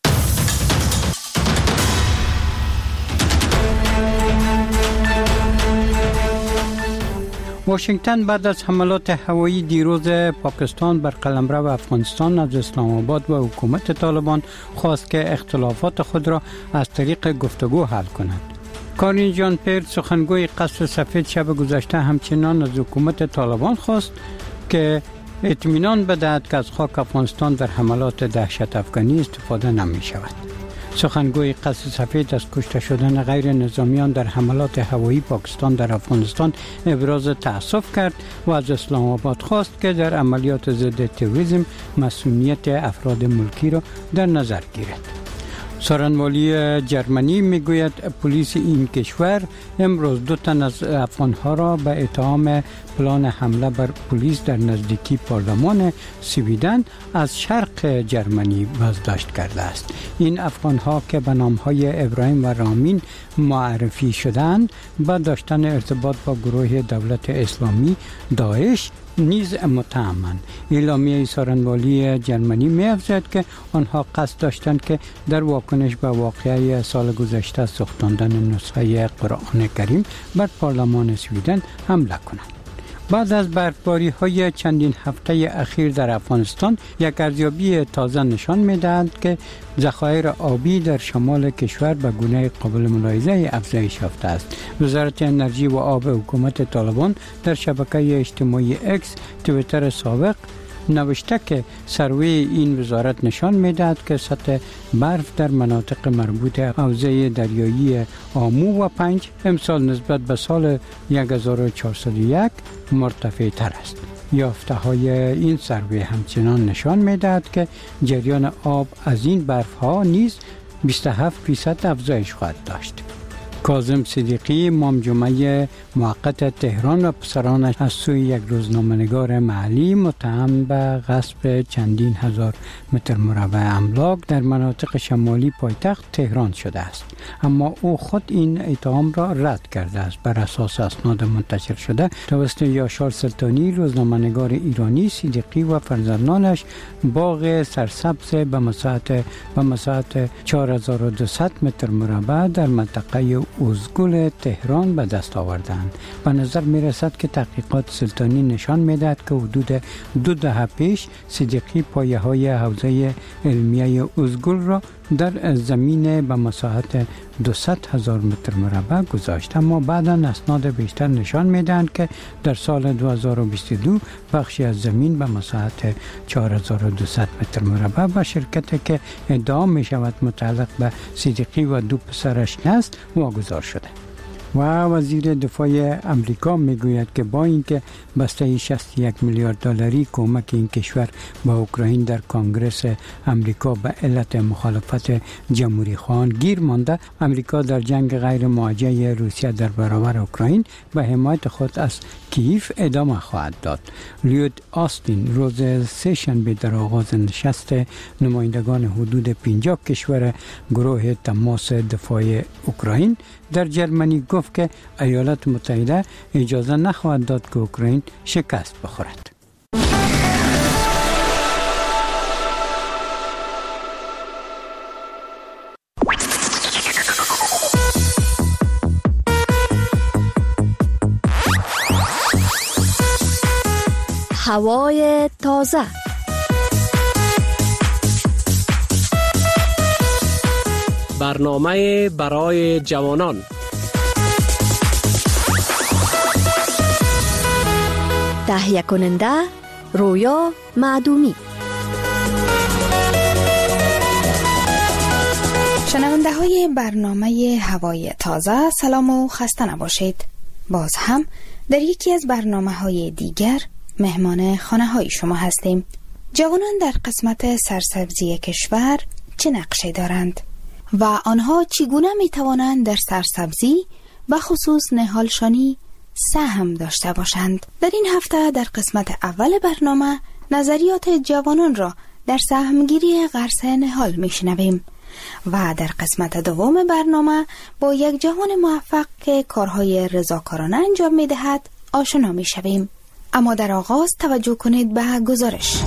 واشنگتن بعد از حملات هوایی دیروز پاکستان بر قلمرو افغانستان از اسلام آباد و حکومت طالبان خواست که اختلافات خود را از طریق گفتگو حل کند. کارین جان پیر سخنگوی قصر سفید شب گذشته همچنان از حکومت طالبان خواست که اطمینان بدهد که از خاک افغانستان در حملات دهشت افغانی استفاده نمی شود. سخنگوی قصر سفید از کشته شدن غیر نظامیان در حملات هوایی پاکستان در افغانستان ابراز تأسف کرد و از اسلام آباد خواست که در عملیات ضد تروریسم مسئولیت افراد ملکی را در نظر گیرد. سخنگوی جرمنی میگوید پلیس این کشور امروز دو تن از افغانها را به اتهام پلان حمله بر پلیس در نزدیکی پارلمان سویدن از شرق جرمنی بازداشت کرده است. این افغانها که به نامهای ابراهیم و رامین معرفی شدند با داشتن ارتباط با گروه دولت اسلامی داعش نیز متهمند. اعلامیه سخنگوی جرمنی می‌افزاید که آنها قصد داشتند که در واکنش به واقعه سال گذشته سوختاندن نسخه قرآن کریم بر پارلمان سویدن حمله کنند. بعد از برفباری های چندین هفته اخیر در افغانستان، یک ارزیابی تازه نشان می‌دهد که ذخایر آبی در شمال کشور به گونه قابل ملاحظه افزایش یافته است. وزارت انرژی و آب حکومت طالبان در شبکه اجتماعی اکس توییتر سابق نوشته که سروی این وزارت نشان می‌دهد که سطح برف در مناطق مربوط حوزه دریایی آمو و پنج امسال نسبت به سال هزار و چهارصد و یک مرتفع تر است. یافته های این سروی همچنان نشان می‌دهد که جریان آب از این برف ها نیز بیست و هفت درصد افزایش خواهد داشت. کاظم صدیقی، امام جمعه موقت تهران و پسرانش از سوی یک روزنامه‌نگار محلی متهم به غصب چندین هزار متر مربع املاک در مناطق شمالی پایتخت تهران شده است، اما او خود این اتهام را رد کرده است. بر اساس اسناد منتشر شده توسط یاشار سلطانی، روزنامه‌نگار ایرانی، صدیقی و فرزندانش باغ سرسبز به مساحت به مساحت چهار هزار و دویست متر مربع در منطقه اوزگل تهران به دست آوردند. به نظر می رسد که تحقیقات سلطانی نشان می دهد که حدود دو دهه پیش صدیقی پایه های حوزه علمیه اوزگل را در زمین به مساحت دویست هزار متر مربع گذاشت، اما بعدا اسناد بیشتر نشان می دهند که در سال دو هزار و بیست و دو بخشی از زمین به مساحت چهار هزار و دویست متر مربع به شرکتی که ادعا می شود متعلق به صدیقی و دو پسرش است واگذار شده. و وزیر دفاع امریکا میگوید که با اینکه بسته شصت و یک میلیارد دلاری کمک این کشور به اوکراین در کنگره امریکا به علت مخالفت جمهوری خواهان گیر مانده، امریکا در جنگ غیر موجه روسیه در برابر اوکراین به حمایت خود از کیف ادامه خواهد داد. لیود آستین روز سه شنبه در آغاز نشست نمایندگان حدود پنجاه کشور گروه تماس دفاع اوکراین در جرمنی گفت که ایالات متحده اجازه نخواهد داد که اوکراین شکست بخورد. هوای تازه. برنامه برای جوانان. تهیه کننده رویا معدومی. شنونده های برنامه هوای تازه، سلام و خسته نباشید. باز هم در یکی از برنامه های دیگر مهمان خانه های شما هستیم. جوانان در قسمت سرسبزی کشور چه نقشی دارند و آنها چگونه می توانند در سرسبزی و خصوص نهالشانی سهم داشته باشند؟ در این هفته در قسمت اول برنامه نظریات جوانان را در سهمگیری غرس نهال می شنویم و در قسمت دوم برنامه با یک جوان موفق که کارهای رضاکارانه انجام می دهد آشنا می شویم. اما در آغاز توجه کنید به گزارش.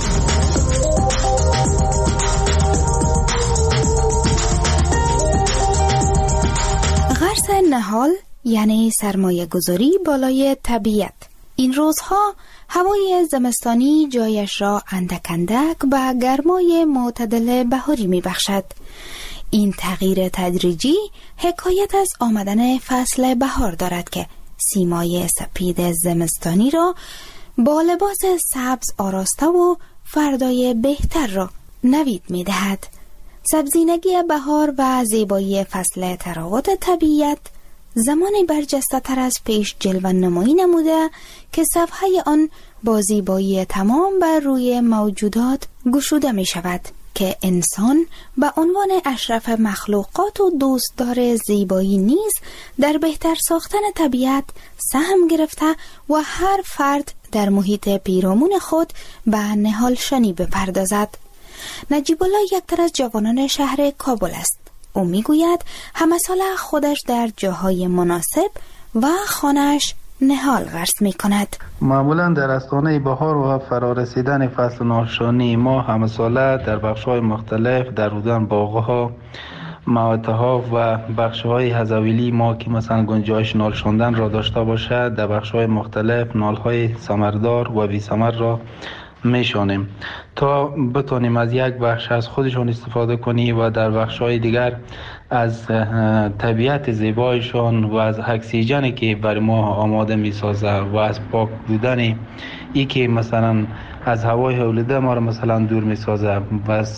غرس نهال یعنی سرمایه گذاری بالای طبیعت. این روزها هوای زمستانی جایش را اندک اندک به گرمای معتدل بهاری می بخشد. این تغییر تدریجی حکایت از آمدن فصل بهار دارد که سیمای سپید زمستانی را با لباس سبز آراسته و فردای بهتر را نوید می دهد. سبزینگی بهار و زیبایی فصل تراوت طبیعت زمانی برجسته تر از پیش جلوه نمایی نموده که صفحه آن با زیبایی تمام بر روی موجودات گشوده می شود که انسان به عنوان اشرف مخلوقات و دوستدار زیبایی نیز در بهتر ساختن طبیعت سهم گرفته و هر فرد در محیط پیرامون خود به نهالشانی بپردازد. نجیب الله یکتر از جوانان شهر کابل است. او میگوید همه سال خودش در جاهای مناسب و خانه‌اش نهال غرس می کند. معمولا در استانه بهار و فرارسیدن فصل نهالشانی ما همه ساله در بخش‌های مختلف در رودن باغ‌ها، مواتها و بخش‌های حزویلی ما که مثلا گنجایش نال شوندن را داشته باشد در بخش‌های مختلف نال‌های ثمردار و بی ثمر را میشانیم تا بتونیم از یک بخش از خودشون استفاده کنیم و در بخش‌های دیگر از طبیعت زیبایشان و از اکسیژنی که برای ما آماده میسازه و از پاک بودن ای که مثلا از هوای آلوده ما را مثلا دور میسازه. بس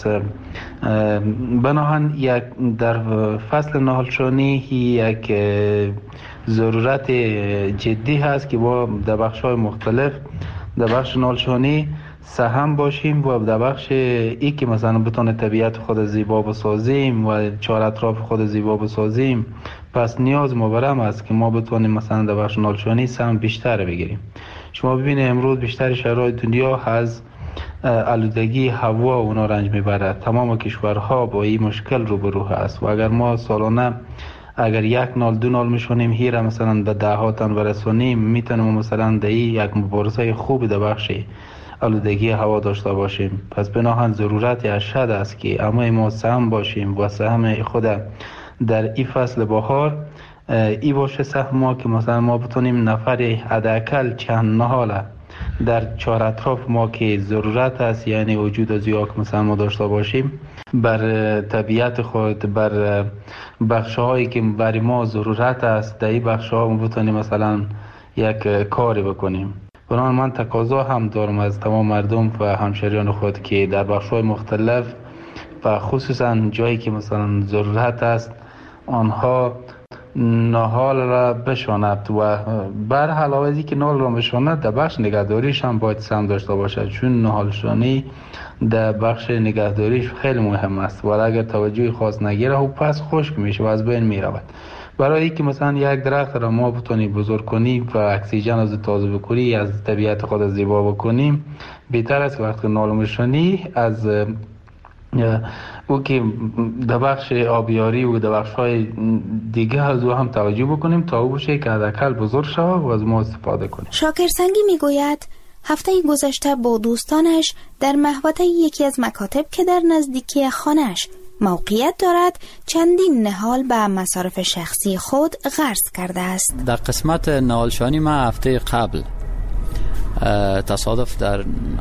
بناهن یک در فصل نهالشانی یک ضرورت جدی هست که با در بخش‌های مختلف در بخش نهالشانی سهم باشیم و در بخش ای که مثلا بتونه طبیعت خود زیبا بسازیم و چهار اطراف خود زیبا بسازیم. پس نیاز ما برام است که ما بتونیم مثلا در بخش نهالشانی سهم بیشتر بگیریم. شما ببینید امروز بیشتر شهرهای دنیا از آلودگی هوا اونا رنج میبره. تمام کشورها با این مشکل روبرو هست و اگر ما سالانه اگر یک نال دو نال میشونیم هیره مثلا به ده ها تن برسونیم میتونیم مثلا در یک مبارزه خوب در بخش آلودگی هوا داشته باشیم. پس بناهن ضرورت اشد است که اما ما سهم باشیم و سهم خود در این فصل بهار ای باشه سهم ما که مثلا ما بتونیم نفر حداقل چند نهال در چهار اطراف ما که ضرورت است یعنی وجود از یا که مثلا ما داشته باشیم بر طبیعت خود بر بخش‌هایی که برای ما ضرورت است در این بخش‌ها ما بتونیم مثلا یک کاری بکنیم. بنابراین من تقاضا هم دارم از تمام مردم و همشهریان خود که در بخش‌های مختلف و خصوصا جایی که مثلا ضرورت است آنها نهال را بشاند و بر علاوه از اینکه نهال را بشاند در بخش نگهداریش هم باید سهم داشته باشد، چون نهالشانی در بخش نگهداریش خیلی مهم است و اگر توجه خاص نگیره و پس خشک میشه و از بین میرود. برای اینکه مثلا یک درخت را ما بتونیم بزرگ کنیم و اکسیژن از تازه بکنی از طبیعت خود زیبا بکنیم بهتر است وقتی نهالشانی از او که در بخش آبیاری و در بخش های دیگه از او هم توجه بکنیم تا او بشه که حداقل بزرگ شود و از ما استفاده کنیم. شاکر سنگی میگوید هفته گذشته با دوستانش در محوطه یکی از مکاتب که در نزدیکی خانه‌اش موقعیت دارد چندین نهال به مصارف شخصی خود غرس کرده است. در قسمت نهالشانی ما هفته قبل تصادف در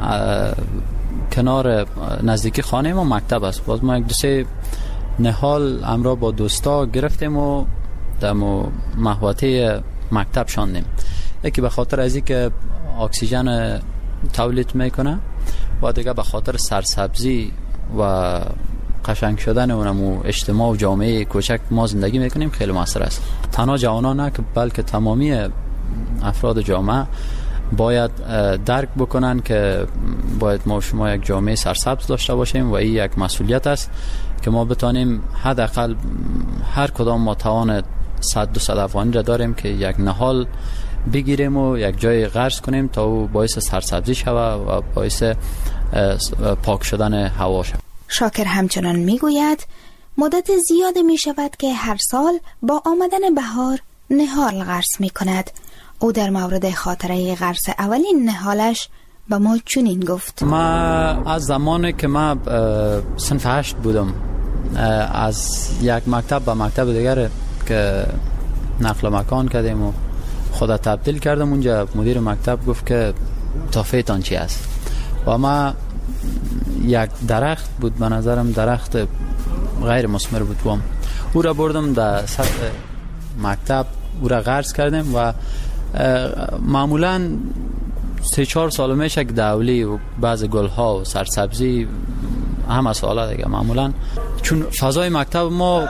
کنار نزدیکی خانه ما مکتب است. باز ما یک دو سه نهال همراه با دوستا گرفتیم و در محوطه مکتب شاندیم. یکی به خاطر از اینکه اکسیژن تولید میکنه و دیگه به خاطر سرسبزی و قشنگ شدن اونم اجتماع و جامعه کوچک ما زندگی میکنیم خیلی موثر است. تنها جوانان نه که بلکه تمامی افراد جامعه باید درک بکنن که باید ما شما یک جامعه سرسبز داشته باشیم و این یک مسئولیت است که ما بتانیم حداقل هر کدام ما توان صد دو صد افغانی را داریم که یک نهال بگیریم و یک جای غرس کنیم تا او باعث سرسبزی شود و باعث پاک شدن هوا شود. شاکر همچنان میگوید مدت زیاد می شود که هر سال با آمدن بهار نهال غرس می کند. او در مورد خاطره غرس اولین نهالش به ما چنین گفت: ما از زمانی که ما صنف هشت بودم از یک مکتب به مکتب دیگر که نقل مکان کردیم و خدا تبدیل کردم، اونجا مدیر مکتب گفت که تحفه‌تان چی است و ما یک درخت بود، به نظرم درخت غیر مثمر بود، و او را بردم در سطح مکتب، او را غرس کردیم و معمولا سه چهار سال میشه که دولی و بعض گل ها و سرسبزی همه سالا دیگه معمولا، چون فضای مکتب ما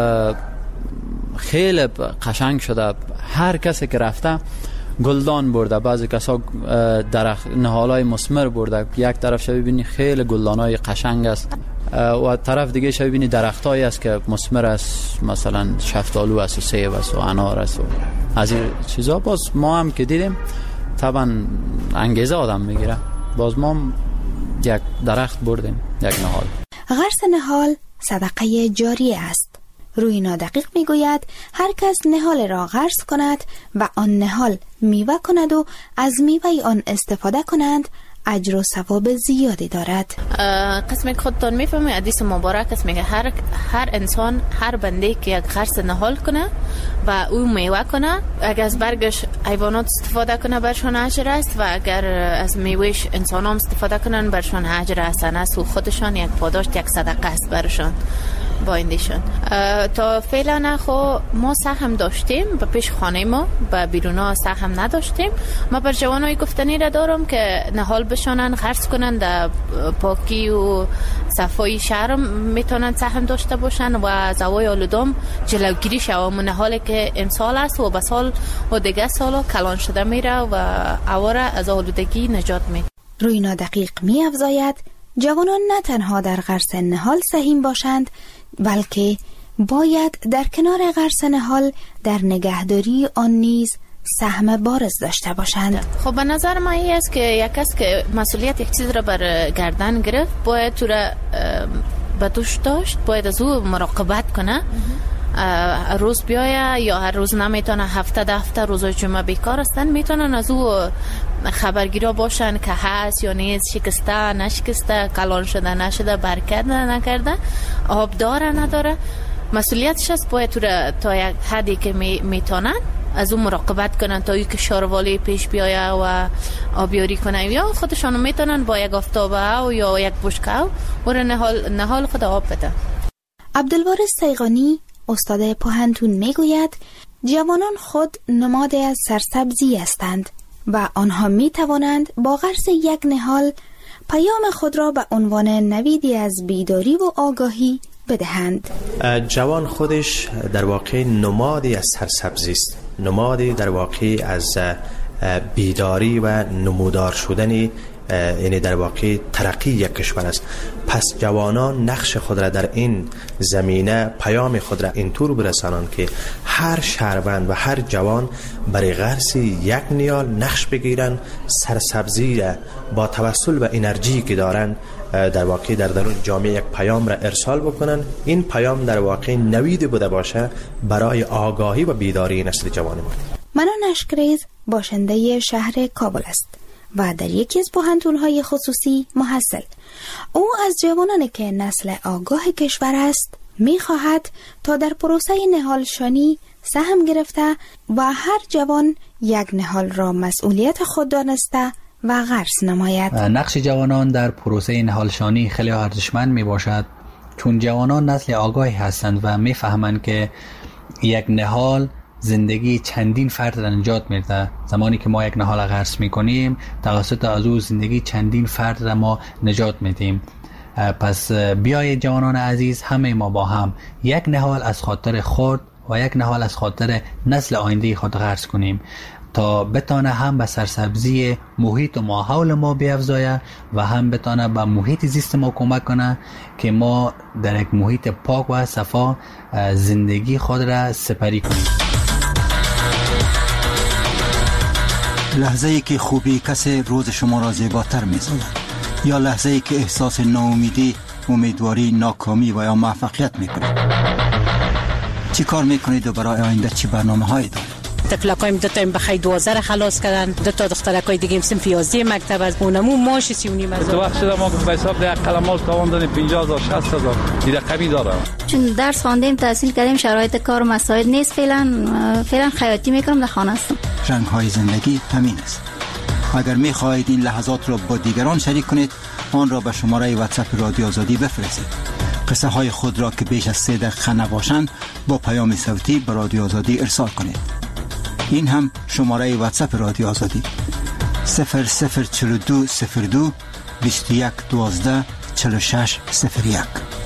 خیلی قشنگ شده، هر کسی که رفته گلدان برده، بعضی کسا درخت نهالای مثمر برده، یک طرف شو ببینی خیلی گلدانای قشنگ است و طرف دیگه شو ببینی درختایی است که مثمر است، مثلا شفتالو است و سیب است و انار است و از این چیزا. باز ما هم که دیدیم طبعا انگیزه آدم میگیره، باز ما یک درخت بردیم، یک نهال. غرس نهال صدقه جاری است. روی نادقیق میگوید هر کس نهال را غرس کند و آن نهال میوه کند و از میوه آن استفاده کنند اجر و ثواب زیادی دارد. قسمی که خودتان میفهمی حدیث مبارک است، میگه هر هر انسان، هر بنده که یک غرس نهال کنه و او میوه کنه، اگر از برگش حیوانات استفاده کنه برشان اجر است و اگر از میوهش انسان هم استفاده کنن برشان اجر حسن است و خودشان یک پاداش، یک صدقه است برشان با ایندیشون. تا فعلا خو ما سهم داشتیم به پیش خانه ما، به بیرونا سهم نداشتیم. ما بر جوانای گفتنی را دارم که نهال بشانن، غرس کنن، در پاکی و صفای شهر میتونن سهم داشته باشن و از هوای آلودم جلوگیری شود. نهالی که امسال است و به سال و دیگه سالا کلان شده میره و هوا را از آلودگی نجات میده. روی نادقیق می افزاید جوانان نه تنها در غرس نهال سهیم باشند، بلکه باید در کنار غرس نهال در نگهداری آن نیز سهم بارز داشته باشند. خب به نظر من این است که یک کس که مسئولیت یک چیز را بر گردن گرفت باید تو را به دوش داشت، باید از او مراقبت کنه. روز بیایه یا هر روز نمیتونه، هفته ده هفته روزای جمعه بیکار هستن، میتونن از او خبرگیرا باشن که هست یا نیست، شکسته نشکسته، کلان شده نشده، برکت نکرده، آب داره نداره. مسئولیتش است باید تو را تا یک حدی که میتونن از اون مراقبت کنن تا که شاروالی پیش بیایه و آبیاری کنن، یا خودشان میتونن با یک آفتابه و یا یک بشکه و نهال نهال خود آب بده. عبدالوارث سیغانی استاد پوهنتون میگوید جوانان خود نماد از سرسبزی هستند و آنها می توانند با غرس یک نهال پیام خود را به عنوان نویدی از بیداری و آگاهی بدهند. جوان خودش در واقع نمادی از سرسبزی است، نمادی در واقع از بیداری و نمودار شدنی، یعنی در واقع ترقی یک کشور است. پس جوانان نقش خود را در این زمینه، پیام خود را اینطور برسانند که هر شهروند و هر جوان برای غرس یک نیال نقش بگیرن، سرسبزی را با توسل به انرژی که دارن در واقع در درون جامعه یک پیام را ارسال بکنن. این پیام در واقع نوید بوده باشه برای آگاهی و بیداری نسل جوان ما. منان اشکریز باشنده شهر کابل است و در یکی از پوهنتون‌های خصوصی محصل. او از جوانانی که نسل آگاه کشور است می‌خواهد تا در پروسه نهالشانی سهم گرفته و هر جوان یک نهال را مسئولیت خود دانسته و غرس نماید. نقش جوانان در پروسه نهالشانی خیلی ارزشمند میباشد، چون جوانان نسل آگاهی هستند و میفهمند که یک نهال زندگی چندین فرد را نجات میده. زمانی که ما یک نهال غرس میکنیم توسط از او زندگی چندین فرد را ما نجات میدیم. پس بیایید جوانان عزیز همه ما با هم یک نهال از خاطر خود و یک نهال از خاطر نسل آینده خود غرس کنیم. تا بتانه هم به سرسبزی محیط و ماحول ما بیفزایه و هم بتانه به محیط زیست ما کمک کنه که ما در یک محیط پاک و صفا زندگی خود را سپری کنیم. لحظه ای که خوبی کسی روز شما را زیباتر می‌سازد یا لحظه ای که احساس ناامیدی، امیدواری، ناکامی و یا موفقیت می‌کنید. چی کار می‌کنید و برای آینده چی برنامه‌هایی دارید؟ تفلقایم دو تا بخای دوازده را خلاص کردن، دو تا دخترکای دیگه هم صنف یازده مکتب از اونمو ماش سی و نیم هزار. تو وقت شده ما به حساب ده قلماش تاوان دادیم پنجاه هزار شصت هزار این رقمی داره. چون درس خواندیم تحصیل کردیم شرایط کار و مساعد نیست، فعلا فعلا خیاطی میکنم، در خانه هستم. رنگ‌های زندگی همین است. اگر می‌خواهید این لحظات را با دیگران شریک کنید، آن را به شماره واتساپ رادیو آزادی بفرستید. قصه های خود را که بیش از سه دقیقه نباشند با پیام صوتی به رادیو آزادی ارسال کنید. این هم شماره واتساپ رادیو آزادی صفر صفر چهل و دو صفر دو بیست و یک دوازده چهل و شش صفر یک.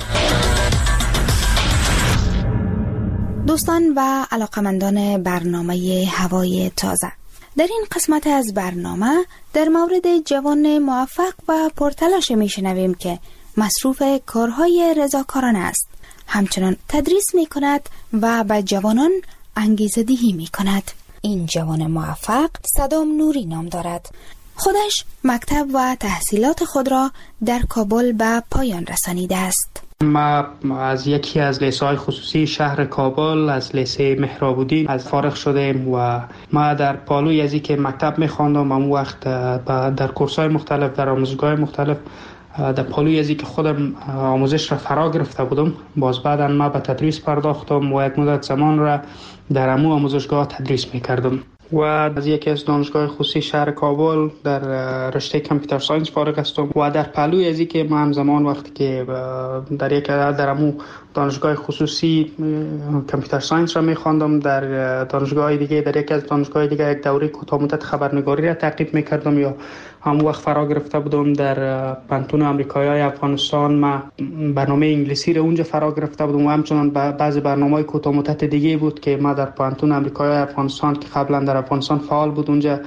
دوستان و علاقمندان برنامه هوای تازه، در این قسمت از برنامه در مورد جوان موفق و پرتلاش میشنویم که مصروف کارهای رضاکارانه است، همچنان تدریس می کند و به جوانان انگیزه دهی می کند. این جوان موفق صدام نوری نام دارد. خودش مکتب و تحصیلات خود را در کابل به پایان رسانیده است. ما از یکی از لیسه‌های خصوصی شهر کابل، از لیسه مهراب‌الدین از فارغ شدیم و ما در پالوی از که مکتب می‌خواندم، اون وقت در کورس‌های مختلف در آموزشگاه مختلف در پالوی از که خودم آموزش را فرا گرفته بودم، باز بعداً ما به تدریس پرداختم و یک مدت زمان را در امو آموزشگاه تدریس می‌کردم و از یکی از دانشگاه خصوصی شهر کابل در رشته کامپیوتر ساینس فارغ هستم و در پهلوی از که ما همزمان وقتی که در یک در امو دانشگاه خصوصی کامپیوتر ساینس را می‌خواندم، در دانشگاه دیگه در یک از دانشگاه دیگه یک دوره کوتاه مدت خبرنگاری را تعقیب می‌کردم یا هم وقت فرا گرفته بودم. در پانتون آمریکایی افغانستان ما برنامه انگلیسی را اونجا فرا گرفته بودم و همچنان بعضی برنامه‌های کوتاه مدت دیگه بود که ما در پانتون آمریکایی افغانستان که قبلا در افغانستان فعال بود اونجا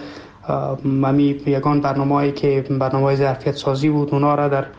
ممی یگان برنامه‌ای که برنامه ظرفیت سازی بود اونا را در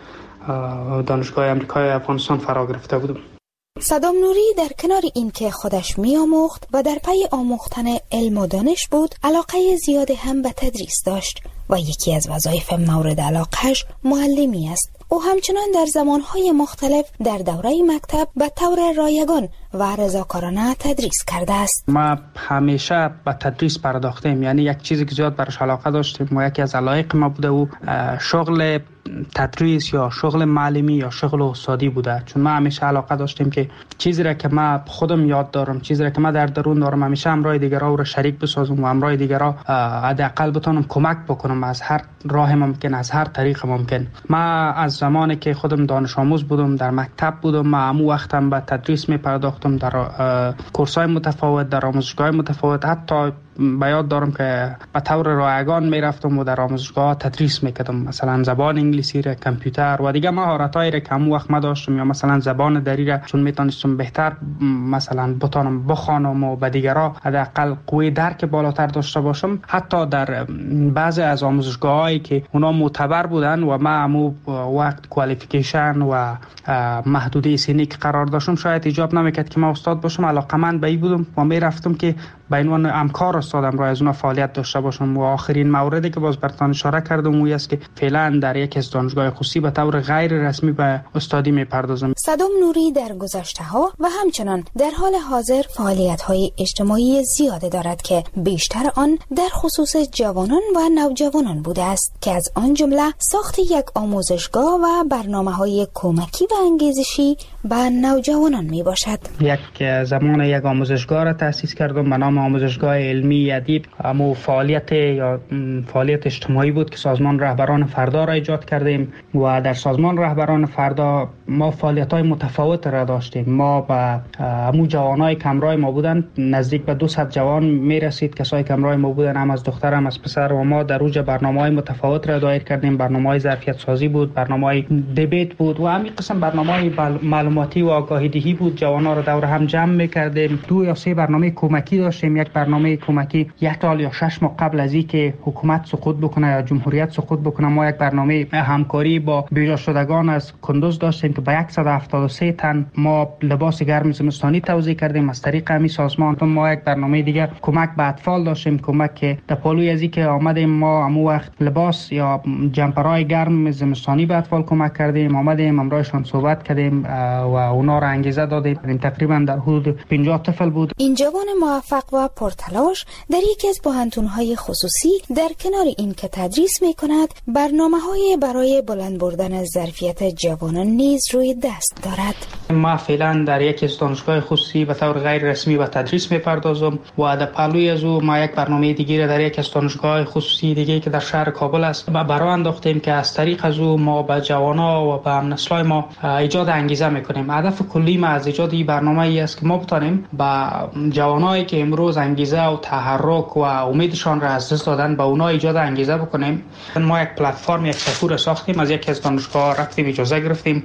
دانشگاه آمریکایی افغانستان فرا گرفته بودم. صدام نوری در کنار این که خودش می آموخت و در پی آموختن علم و دانش بود، علاقه زیاد هم به تدریس داشت و یکی از وظایف مورد علاقهش معلمی است. او همچنان در زمانهای مختلف در دوره مکتب به طور رایگان و رضاکارانه تدریس کرده است. ما همیشه به تدریس پرداختیم، یعنی یک چیزی که زیاد برش علاقه داشتیم و یکی از علایق ما بوده و شغل تدریس یا شغل معلمی یا شغل استادی بوده. چون ما همیشه علاقه داشتیم که چیزی را که ما خودم یاد دارم، چیزی را که ما در درون دارم، همیشه همراه دیگران را شریک بسازم و همراه دیگران حداقل بتونم کمک بکنم از هر راه ممکن، از هر طریق ممکن. ما از زمانی که خودم دانش آموز بودم در مکتب بودم، ما همو وقتم به تدریس می پرداختم در کورس‌های متفاوت، در آموزشگاه متفاوت. حتی به یاد دارم که به طور رایگان می رفتم و در آموزشگاه تدریس میکردم، مثلا زبان انگلیسی را، کامپیوتر و دیگه مهارتایی را که همون وقت ما داشتم، یا مثلا زبان دری را چون میتونستم بهتر مثلا بتونم بخوانم و به دیگران حداقل قوی درک بالاتر داشته باشم. حتی در بعضی از آموزشگاهایی که اونا معتبر بودن و ما همون وقت کوالیفیکیشن و محدوده سنی که قرار داشتم، شاید ایجاب نمیکرد که ما استاد باشم. علاقمند به این بودم و می رفتم که به عنوان همکار استادم را از اون فعالیت داشته باشم. و آخرین موردی که باز براتون اشاره کردم اون است که فعلا در یک از دانشگاه خصوصی به طور غیر رسمی به استادی میپردازم. صدام نوری در گذشته ها و همچنان در حال حاضر فعالیت های اجتماعی زیاده دارد که بیشتر آن در خصوص جوانان و نوجوانان بوده است که از آن جمله ساخت یک آموزشگاه و برنامه های کمکی و انگیزشی به نوجوانان می باشد. یک زمان یک آموزشگاه را تأسیس کردم به نام آموزشگاه علمی ادیب. اما فعالیت یا فعالیت اجتماعی بود که سازمان رهبران فردا را ایجاد کردیم و در سازمان رهبران فردا ما فعالیت‌های متفاوت را داشتیم. ما با همو جوانای کمرای ما بودن، نزدیک به دویست جوان میرسید کسایی کمرای ما بودن، هم از دختر هم از پسر، و ما در اوج برنامه‌های متفاوت را دایر کردیم. برنامه‌های ظرفیت سازی بود، برنامه‌های دیبیت بود و همین قسم برنامه‌های معلوماتی و آگاهی دهی بود. جوانا را دور هم جمع می‌کردیم. دو یا سه برنامه کمکی داشتیم گرفتیم یک برنامه کمکی یک سال یا شش ماه قبل از اینکه حکومت سقوط بکنه یا جمهوریت سقوط بکنه، ما یک برنامه همکاری با بیجا شدگان از کندوز داشتیم که به صد و هفتاد و سه تن ما لباس گرم زمستانی توزیع کردیم از طریق همین سازمان. ما یک برنامه دیگه کمک به اطفال داشتیم، کمک که در پالوی از اینکه آمدیم ما همون وقت لباس یا جمپرهای گرم زمستانی به اطفال کمک کردیم، آمدیم امرایشان صحبت کردیم و اونا را انگیزه دادیم. تقریبا در حدود پنجاه طفل بود. این جوان موفق و پرتلاش در یکی از پوهنتون‌های خصوصی در کنار این که تدریس می‌کند، برنامه‌های برای بلند بردن ظرفیت جوانان نیز روی دست دارد. ما فعلا در یکی از دانشگاه خصوصی به طور غیر رسمی به تدریس می‌پردازم و در پهلوی از او ما یک برنامه دیگه در یک از دانشگاه خصوصی دیگه که در شهر کابل است و برای انداختیم که از طریق از او ما به جوانان و به هم نسل‌های ما ایجاد انگیزه می‌کنیم. هدف کلی ما از ایجاد این برنامه ای است که ما بتانیم با جوانایی که امروز انگیزه و تحرک و امیدشان را از دست دادن به اونا ایجاد انگیزه بکنیم. ما یک پلتفرم یک سکور ساختیم، از یکی از دانشگاه رفتیم اجازه گرفتیم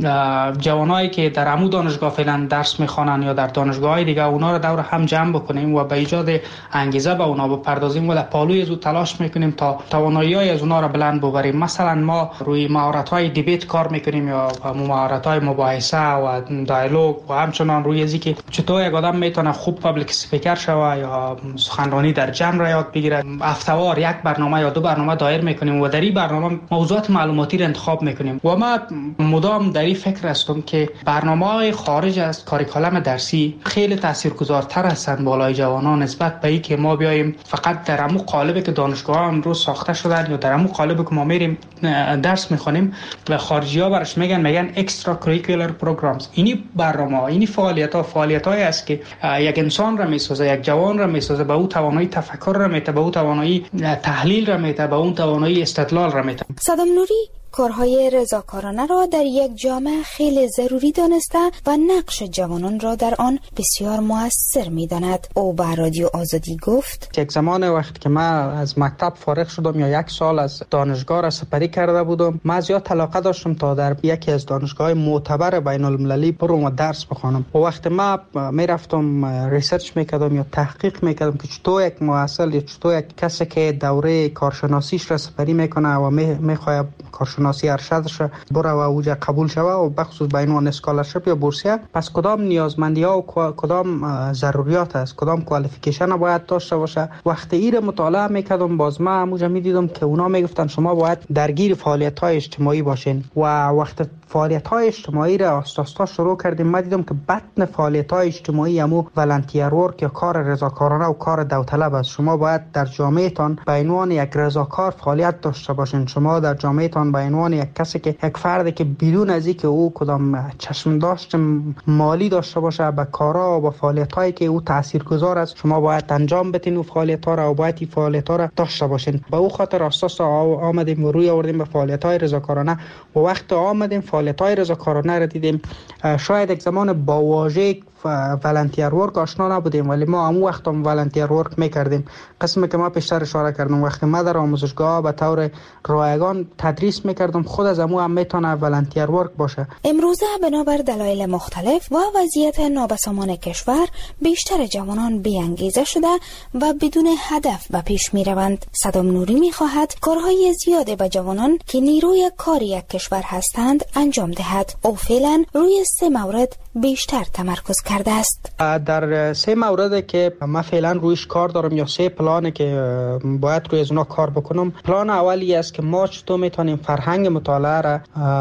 جوانایی که در عمو دانشگاه فعلا درس میخوانن یا در دانشگاه‌های دیگه اونا رو دور هم جمع بکنیم و به ایجاد انگیزه به اونا بپردازیم و در پالوی از او تلاش میکنیم تا توانایی‌های از اونا رو بلند ببریم. مثلا ما روی مهارت‌های دیبیت کار میکنیم یا مهارت‌های مباحثه و دیالوگ و همچنان روی از اینکه چطور یک آدم میتونه خوب پابلیک اسپیکر شوه یا سخنرانی در جمع را یاد بگیره. هفته‌وار یک برنامه یا دو برنامه دایر میکنیم و در این برنامه موضوعات معلوماتی را انتخاب میکنیم و ما مدام در این فکر هستم که برنامه‌های خارج از کاریکولم درسی خیلی تاثیرگذارتر هستند بالای جوانان نسبت به اینکه ما بیایم فقط در همون قالبی که دانشگاه‌ها امروز ساخته شدن یا در همون قالبی که ما میریم درس میخونیم و خارجی‌ها برش میگن میگن اکسترا کریکولر پروگرامز. اینی برنامه‌ها، اینی فعالیت‌ها فعالیت‌هایی است که یک انسان را میسازه، یک جوان را میسازه، به او توانایی تفکر را میده، به او توانایی تحلیل را میده، به اون توانایی استدلال را میده. صدام نوری کارهای رضاکارانه را در یک جامعه خیلی ضروری دانسته و نقش جوانان را در آن بسیار مؤثر می‌داند. او به رادیو آزادی گفت: یک زمان وقتی که من از مکتب فارغ شدم یا یک سال از دانشگاه را سپری کرده بودم، من زیاد علاقه داشتم تا در یکی از دانشگاه معتبر بین المللی برم و درس بخوانم. و وقتی من میرفتم ریسرچ میکردم یا تحقیق میکردم که چطور یک محصل یا چطور یک کسی که دوره کارشناسیش را سپری میکنه و میخواد کارشناسی ارشدش بره و اوجا قبول شوه و بخصوص به عنوان اسکالرشپ یا بورسیه، پس کدام نیازمندی ها و کدام ضروریات است، کدام کوالیفیکیشن باید داشته باشه. وقتی این مطالعه میکردم باز ما همونجا میدیدم که اونا میگفتن شما باید درگیر فعالیت های اجتماعی باشین و وقتی فعالیت های اجتماعی را آستاستا شروع کردیم ما دیدم که بطن فعالیت های اجتماعی همو ولنتیر ورک یا کار رضاکارانه و کار داوطلب است. شما باید در جامعه تان به عنوان یک رضاکار فعالیت داشته باشین. شما در جامعه تان به عنوان یک کسی که یک فردی که بدون از اینکه او کدام چشم داشت مالی داشته باشه به کارا و به فعالیت هایی که او تاثیرگذار است، شما باید انجام بدین و فعالیت ها را و باید این فعالیت ها را داشته باشین. به او خاطر اساس آمدیم و روی آوردیم به فعالیت های رضاکارانه و وقت آمدیم فعالیت های رضاکارانه را دیدیم. شاید یک زمان با واژه ولنتیر ورک آشنا نبودیم ولی ما همون وقت هم ولنتیر ورک میکردیم. قسمی که ما پیشتر اشاره کردم وقتی ما در آموزشگاه به طور رایگان تدریس میکردم خود از همون هم میتونه ولنتیر ورک باشه. امروزه بنابر دلایل مختلف و وضعیت نابسامان کشور بیشتر جوانان بی‌انگیزه شده و بدون هدف به پیش میروند. صدام نوری میخواهد کارهای زیاده به جوانان که نیروی کار یک کشور هستند انجام دهد. او فعلا روی سه مورد بیشتر تمرکز کرده است. در سه مورد که من فعلا رویش کار دارم یا سه پلانه که باید روی از اونا کار بکنم. پلان اولی است که ما چطور میتونیم فرهنگ مطالعه را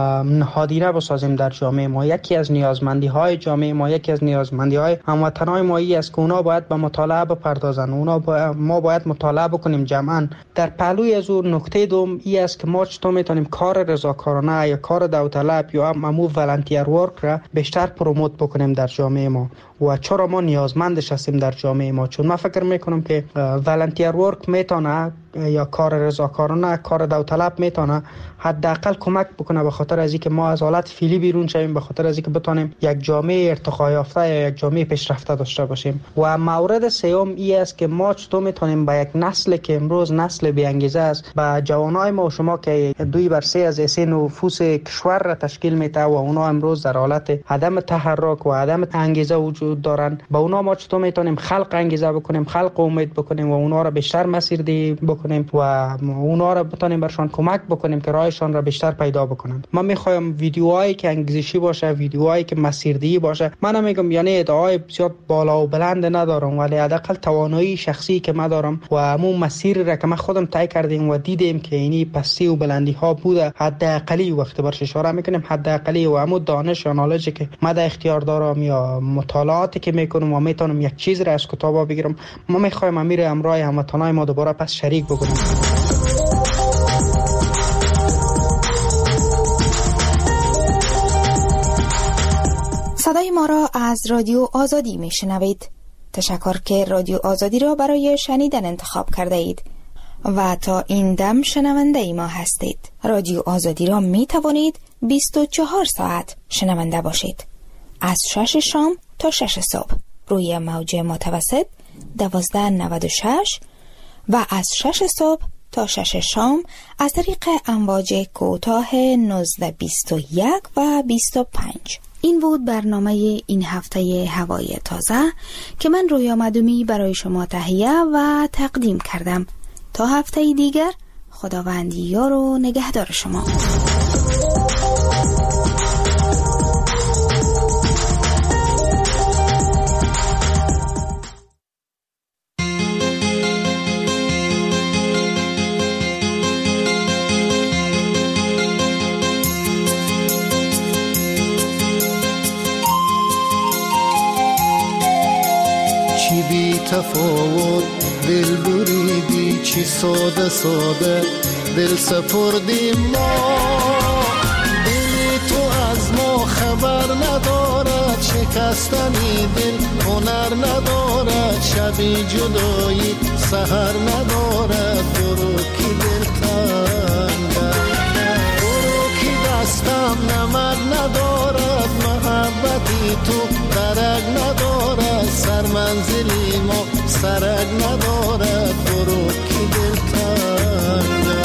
نهادینه بسازیم در جامعه ما. یکی از نیازمندی های جامعه ما، یکی از نیازمندی های هموطنان ما ای است که اونا باید به مطالعه بپردازن. اونا با... ما باید مطالعه بکنیم جمعا. در پهلوی از اون نکته دوم ای است که ما چطور میتونیم کار رضاکارانه یا کار داوطلب یا همو ولنتیر ورک را بیشتر پروموت بکنیم در جامعه ما و چرا ما نیازمندش هستیم در جامعه ما. چون من فکر میکنم که ولنتیر ورک میتونه یا کار رضاکارانه، کار داوطلب میتونه حداقل کمک بکنه، به خاطر از اینکه ما از حالت فعلی بیرون شویم، به خاطر از اینکه بتونیم یک جامعه ارتقا یافته یا یک جامعه پیشرفته داشته باشیم. و مورد سوم این است که ما چطور میتونیم با یک نسل که امروز نسل بی انگیزه است، با جوانای ما و شما که دوی بر سه از سه نفوس کشور را تشکیل میده و اونا امروز در حالت عدم تحرک و عدم انگیزه وجود دارن، با اونا ما چطور میتونیم خلق انگیزه بکنیم، خلق امید بکنیم و اونا را بیشتر مسیردهی بکنیم و اونا را بتونیم برشان کمک بکنیم که راهشان را بیشتر پیدا بکنن. ما میخوایم ویدیوهایی که انگیزشی باشه، ویدیوهایی که مسیردهی باشه. من نمیگم یعنی ادعای بسیار بالا و بلند ندارم، ولی حداقل توانایی شخصی که من دارم و همون مسیر را که من خودم طی کردیم و دیدیم که اینی پستی و بلندی ها بوده، حداقلی وقت برش اشاره میکنیم حداقلی و همون دانش یا نالجی که من در اختیار دارم یا مطالعاتی که میکنم و میتونم یک چیز را از کتابا بگیرم، ما میخوایم امیر امرای هموطنای ما دوباره پس شریک بکنیم. صدای ما را از رادیو آزادی میشنوید. تشکر که رادیو آزادی را برای شنیدن انتخاب کرده اید و تا این دم شنونده ما هستید. رادیو آزادی را می توانید بیست و چهار ساعت شنونده باشید، از شش شام تا شش صبح روی موج متوسط دوازده نود و شش و از شش صبح تا شش شام از طریق امواج کوتاه نوزده بیست و یک و بیست و پنج. این بود برنامه این هفته هوای تازه که من رویا مدومی برای شما تهیه و تقدیم کردم. تا هفته دیگر، خداوند یار و نگهدار شما. چی بی تفاوت دل بریدی، چی ساده ساده دل سپردیم ما. دل تو از ما خبر ندارد، شکستنی دل هنر ندارد، شبی جدایی سحر ندارد. برو کی دل تنگه، برو کی دستم نمک ندارد، محبتی تو درک ندارد، سر منزلی ما سرک ندارد. برو کی دل تنگه.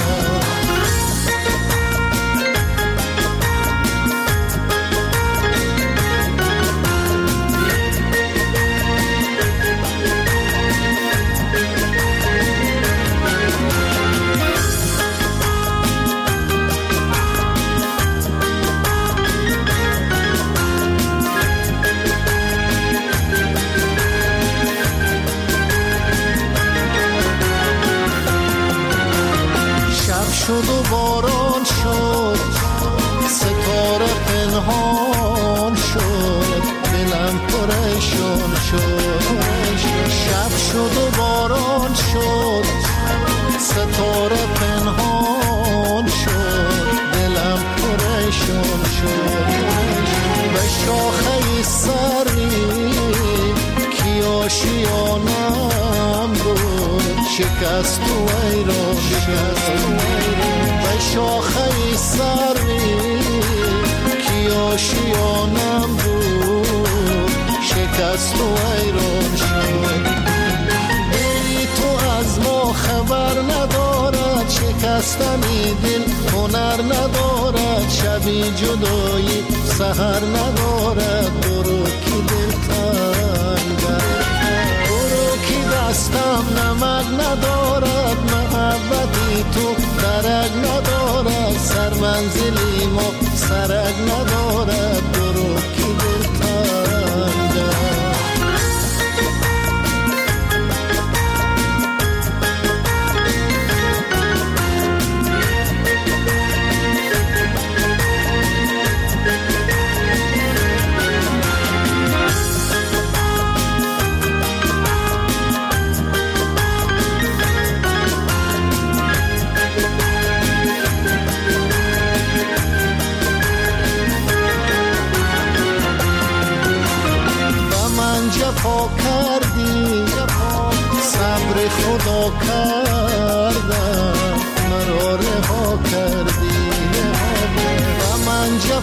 شد و باران شد، ستاره پنهان شد، دلم پریشان شد. شب شد و باران شد، ستاره پنهان شد، دلم پریشان شد. به شاخه سری کی آشیانم بود، شکست و ایران شد. به شاخه سری کی آشیانم بود، شکست و ایران شد. دلی تو از ما خبر ندارد، شکستنی دل هنر ندارد، شبی جدایی سحر ندارد. برو کی دل تنگه، برو کی دستم نمک ندارد، محبتی تو درک ندارد، سر منزلی ما سرک ندارد. برو کی دل تنگه.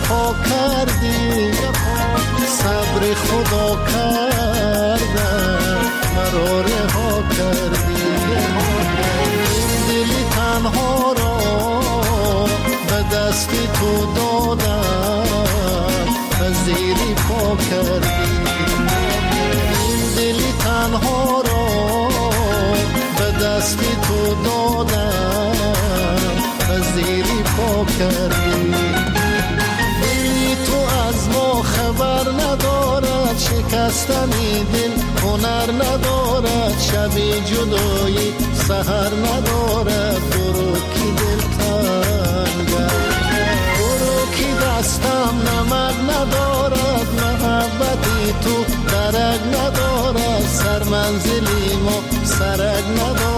جفا کردی، صبر خدا کردن مرا رها کردی. این دلی تنها را به دست تو دادم زیری پا کردی. این دلی تنها را به دست تو دادم زیری پا کردی. دلی تو از ما خبر ندارد، شکستنی دل هنر ندارد، شبی جدایی سحر ندارد. برو کی دل تنگم، برو کی دستم نمک ندارد، محبتی تو درک ندارد، سر منزلی ما سرک ندارد.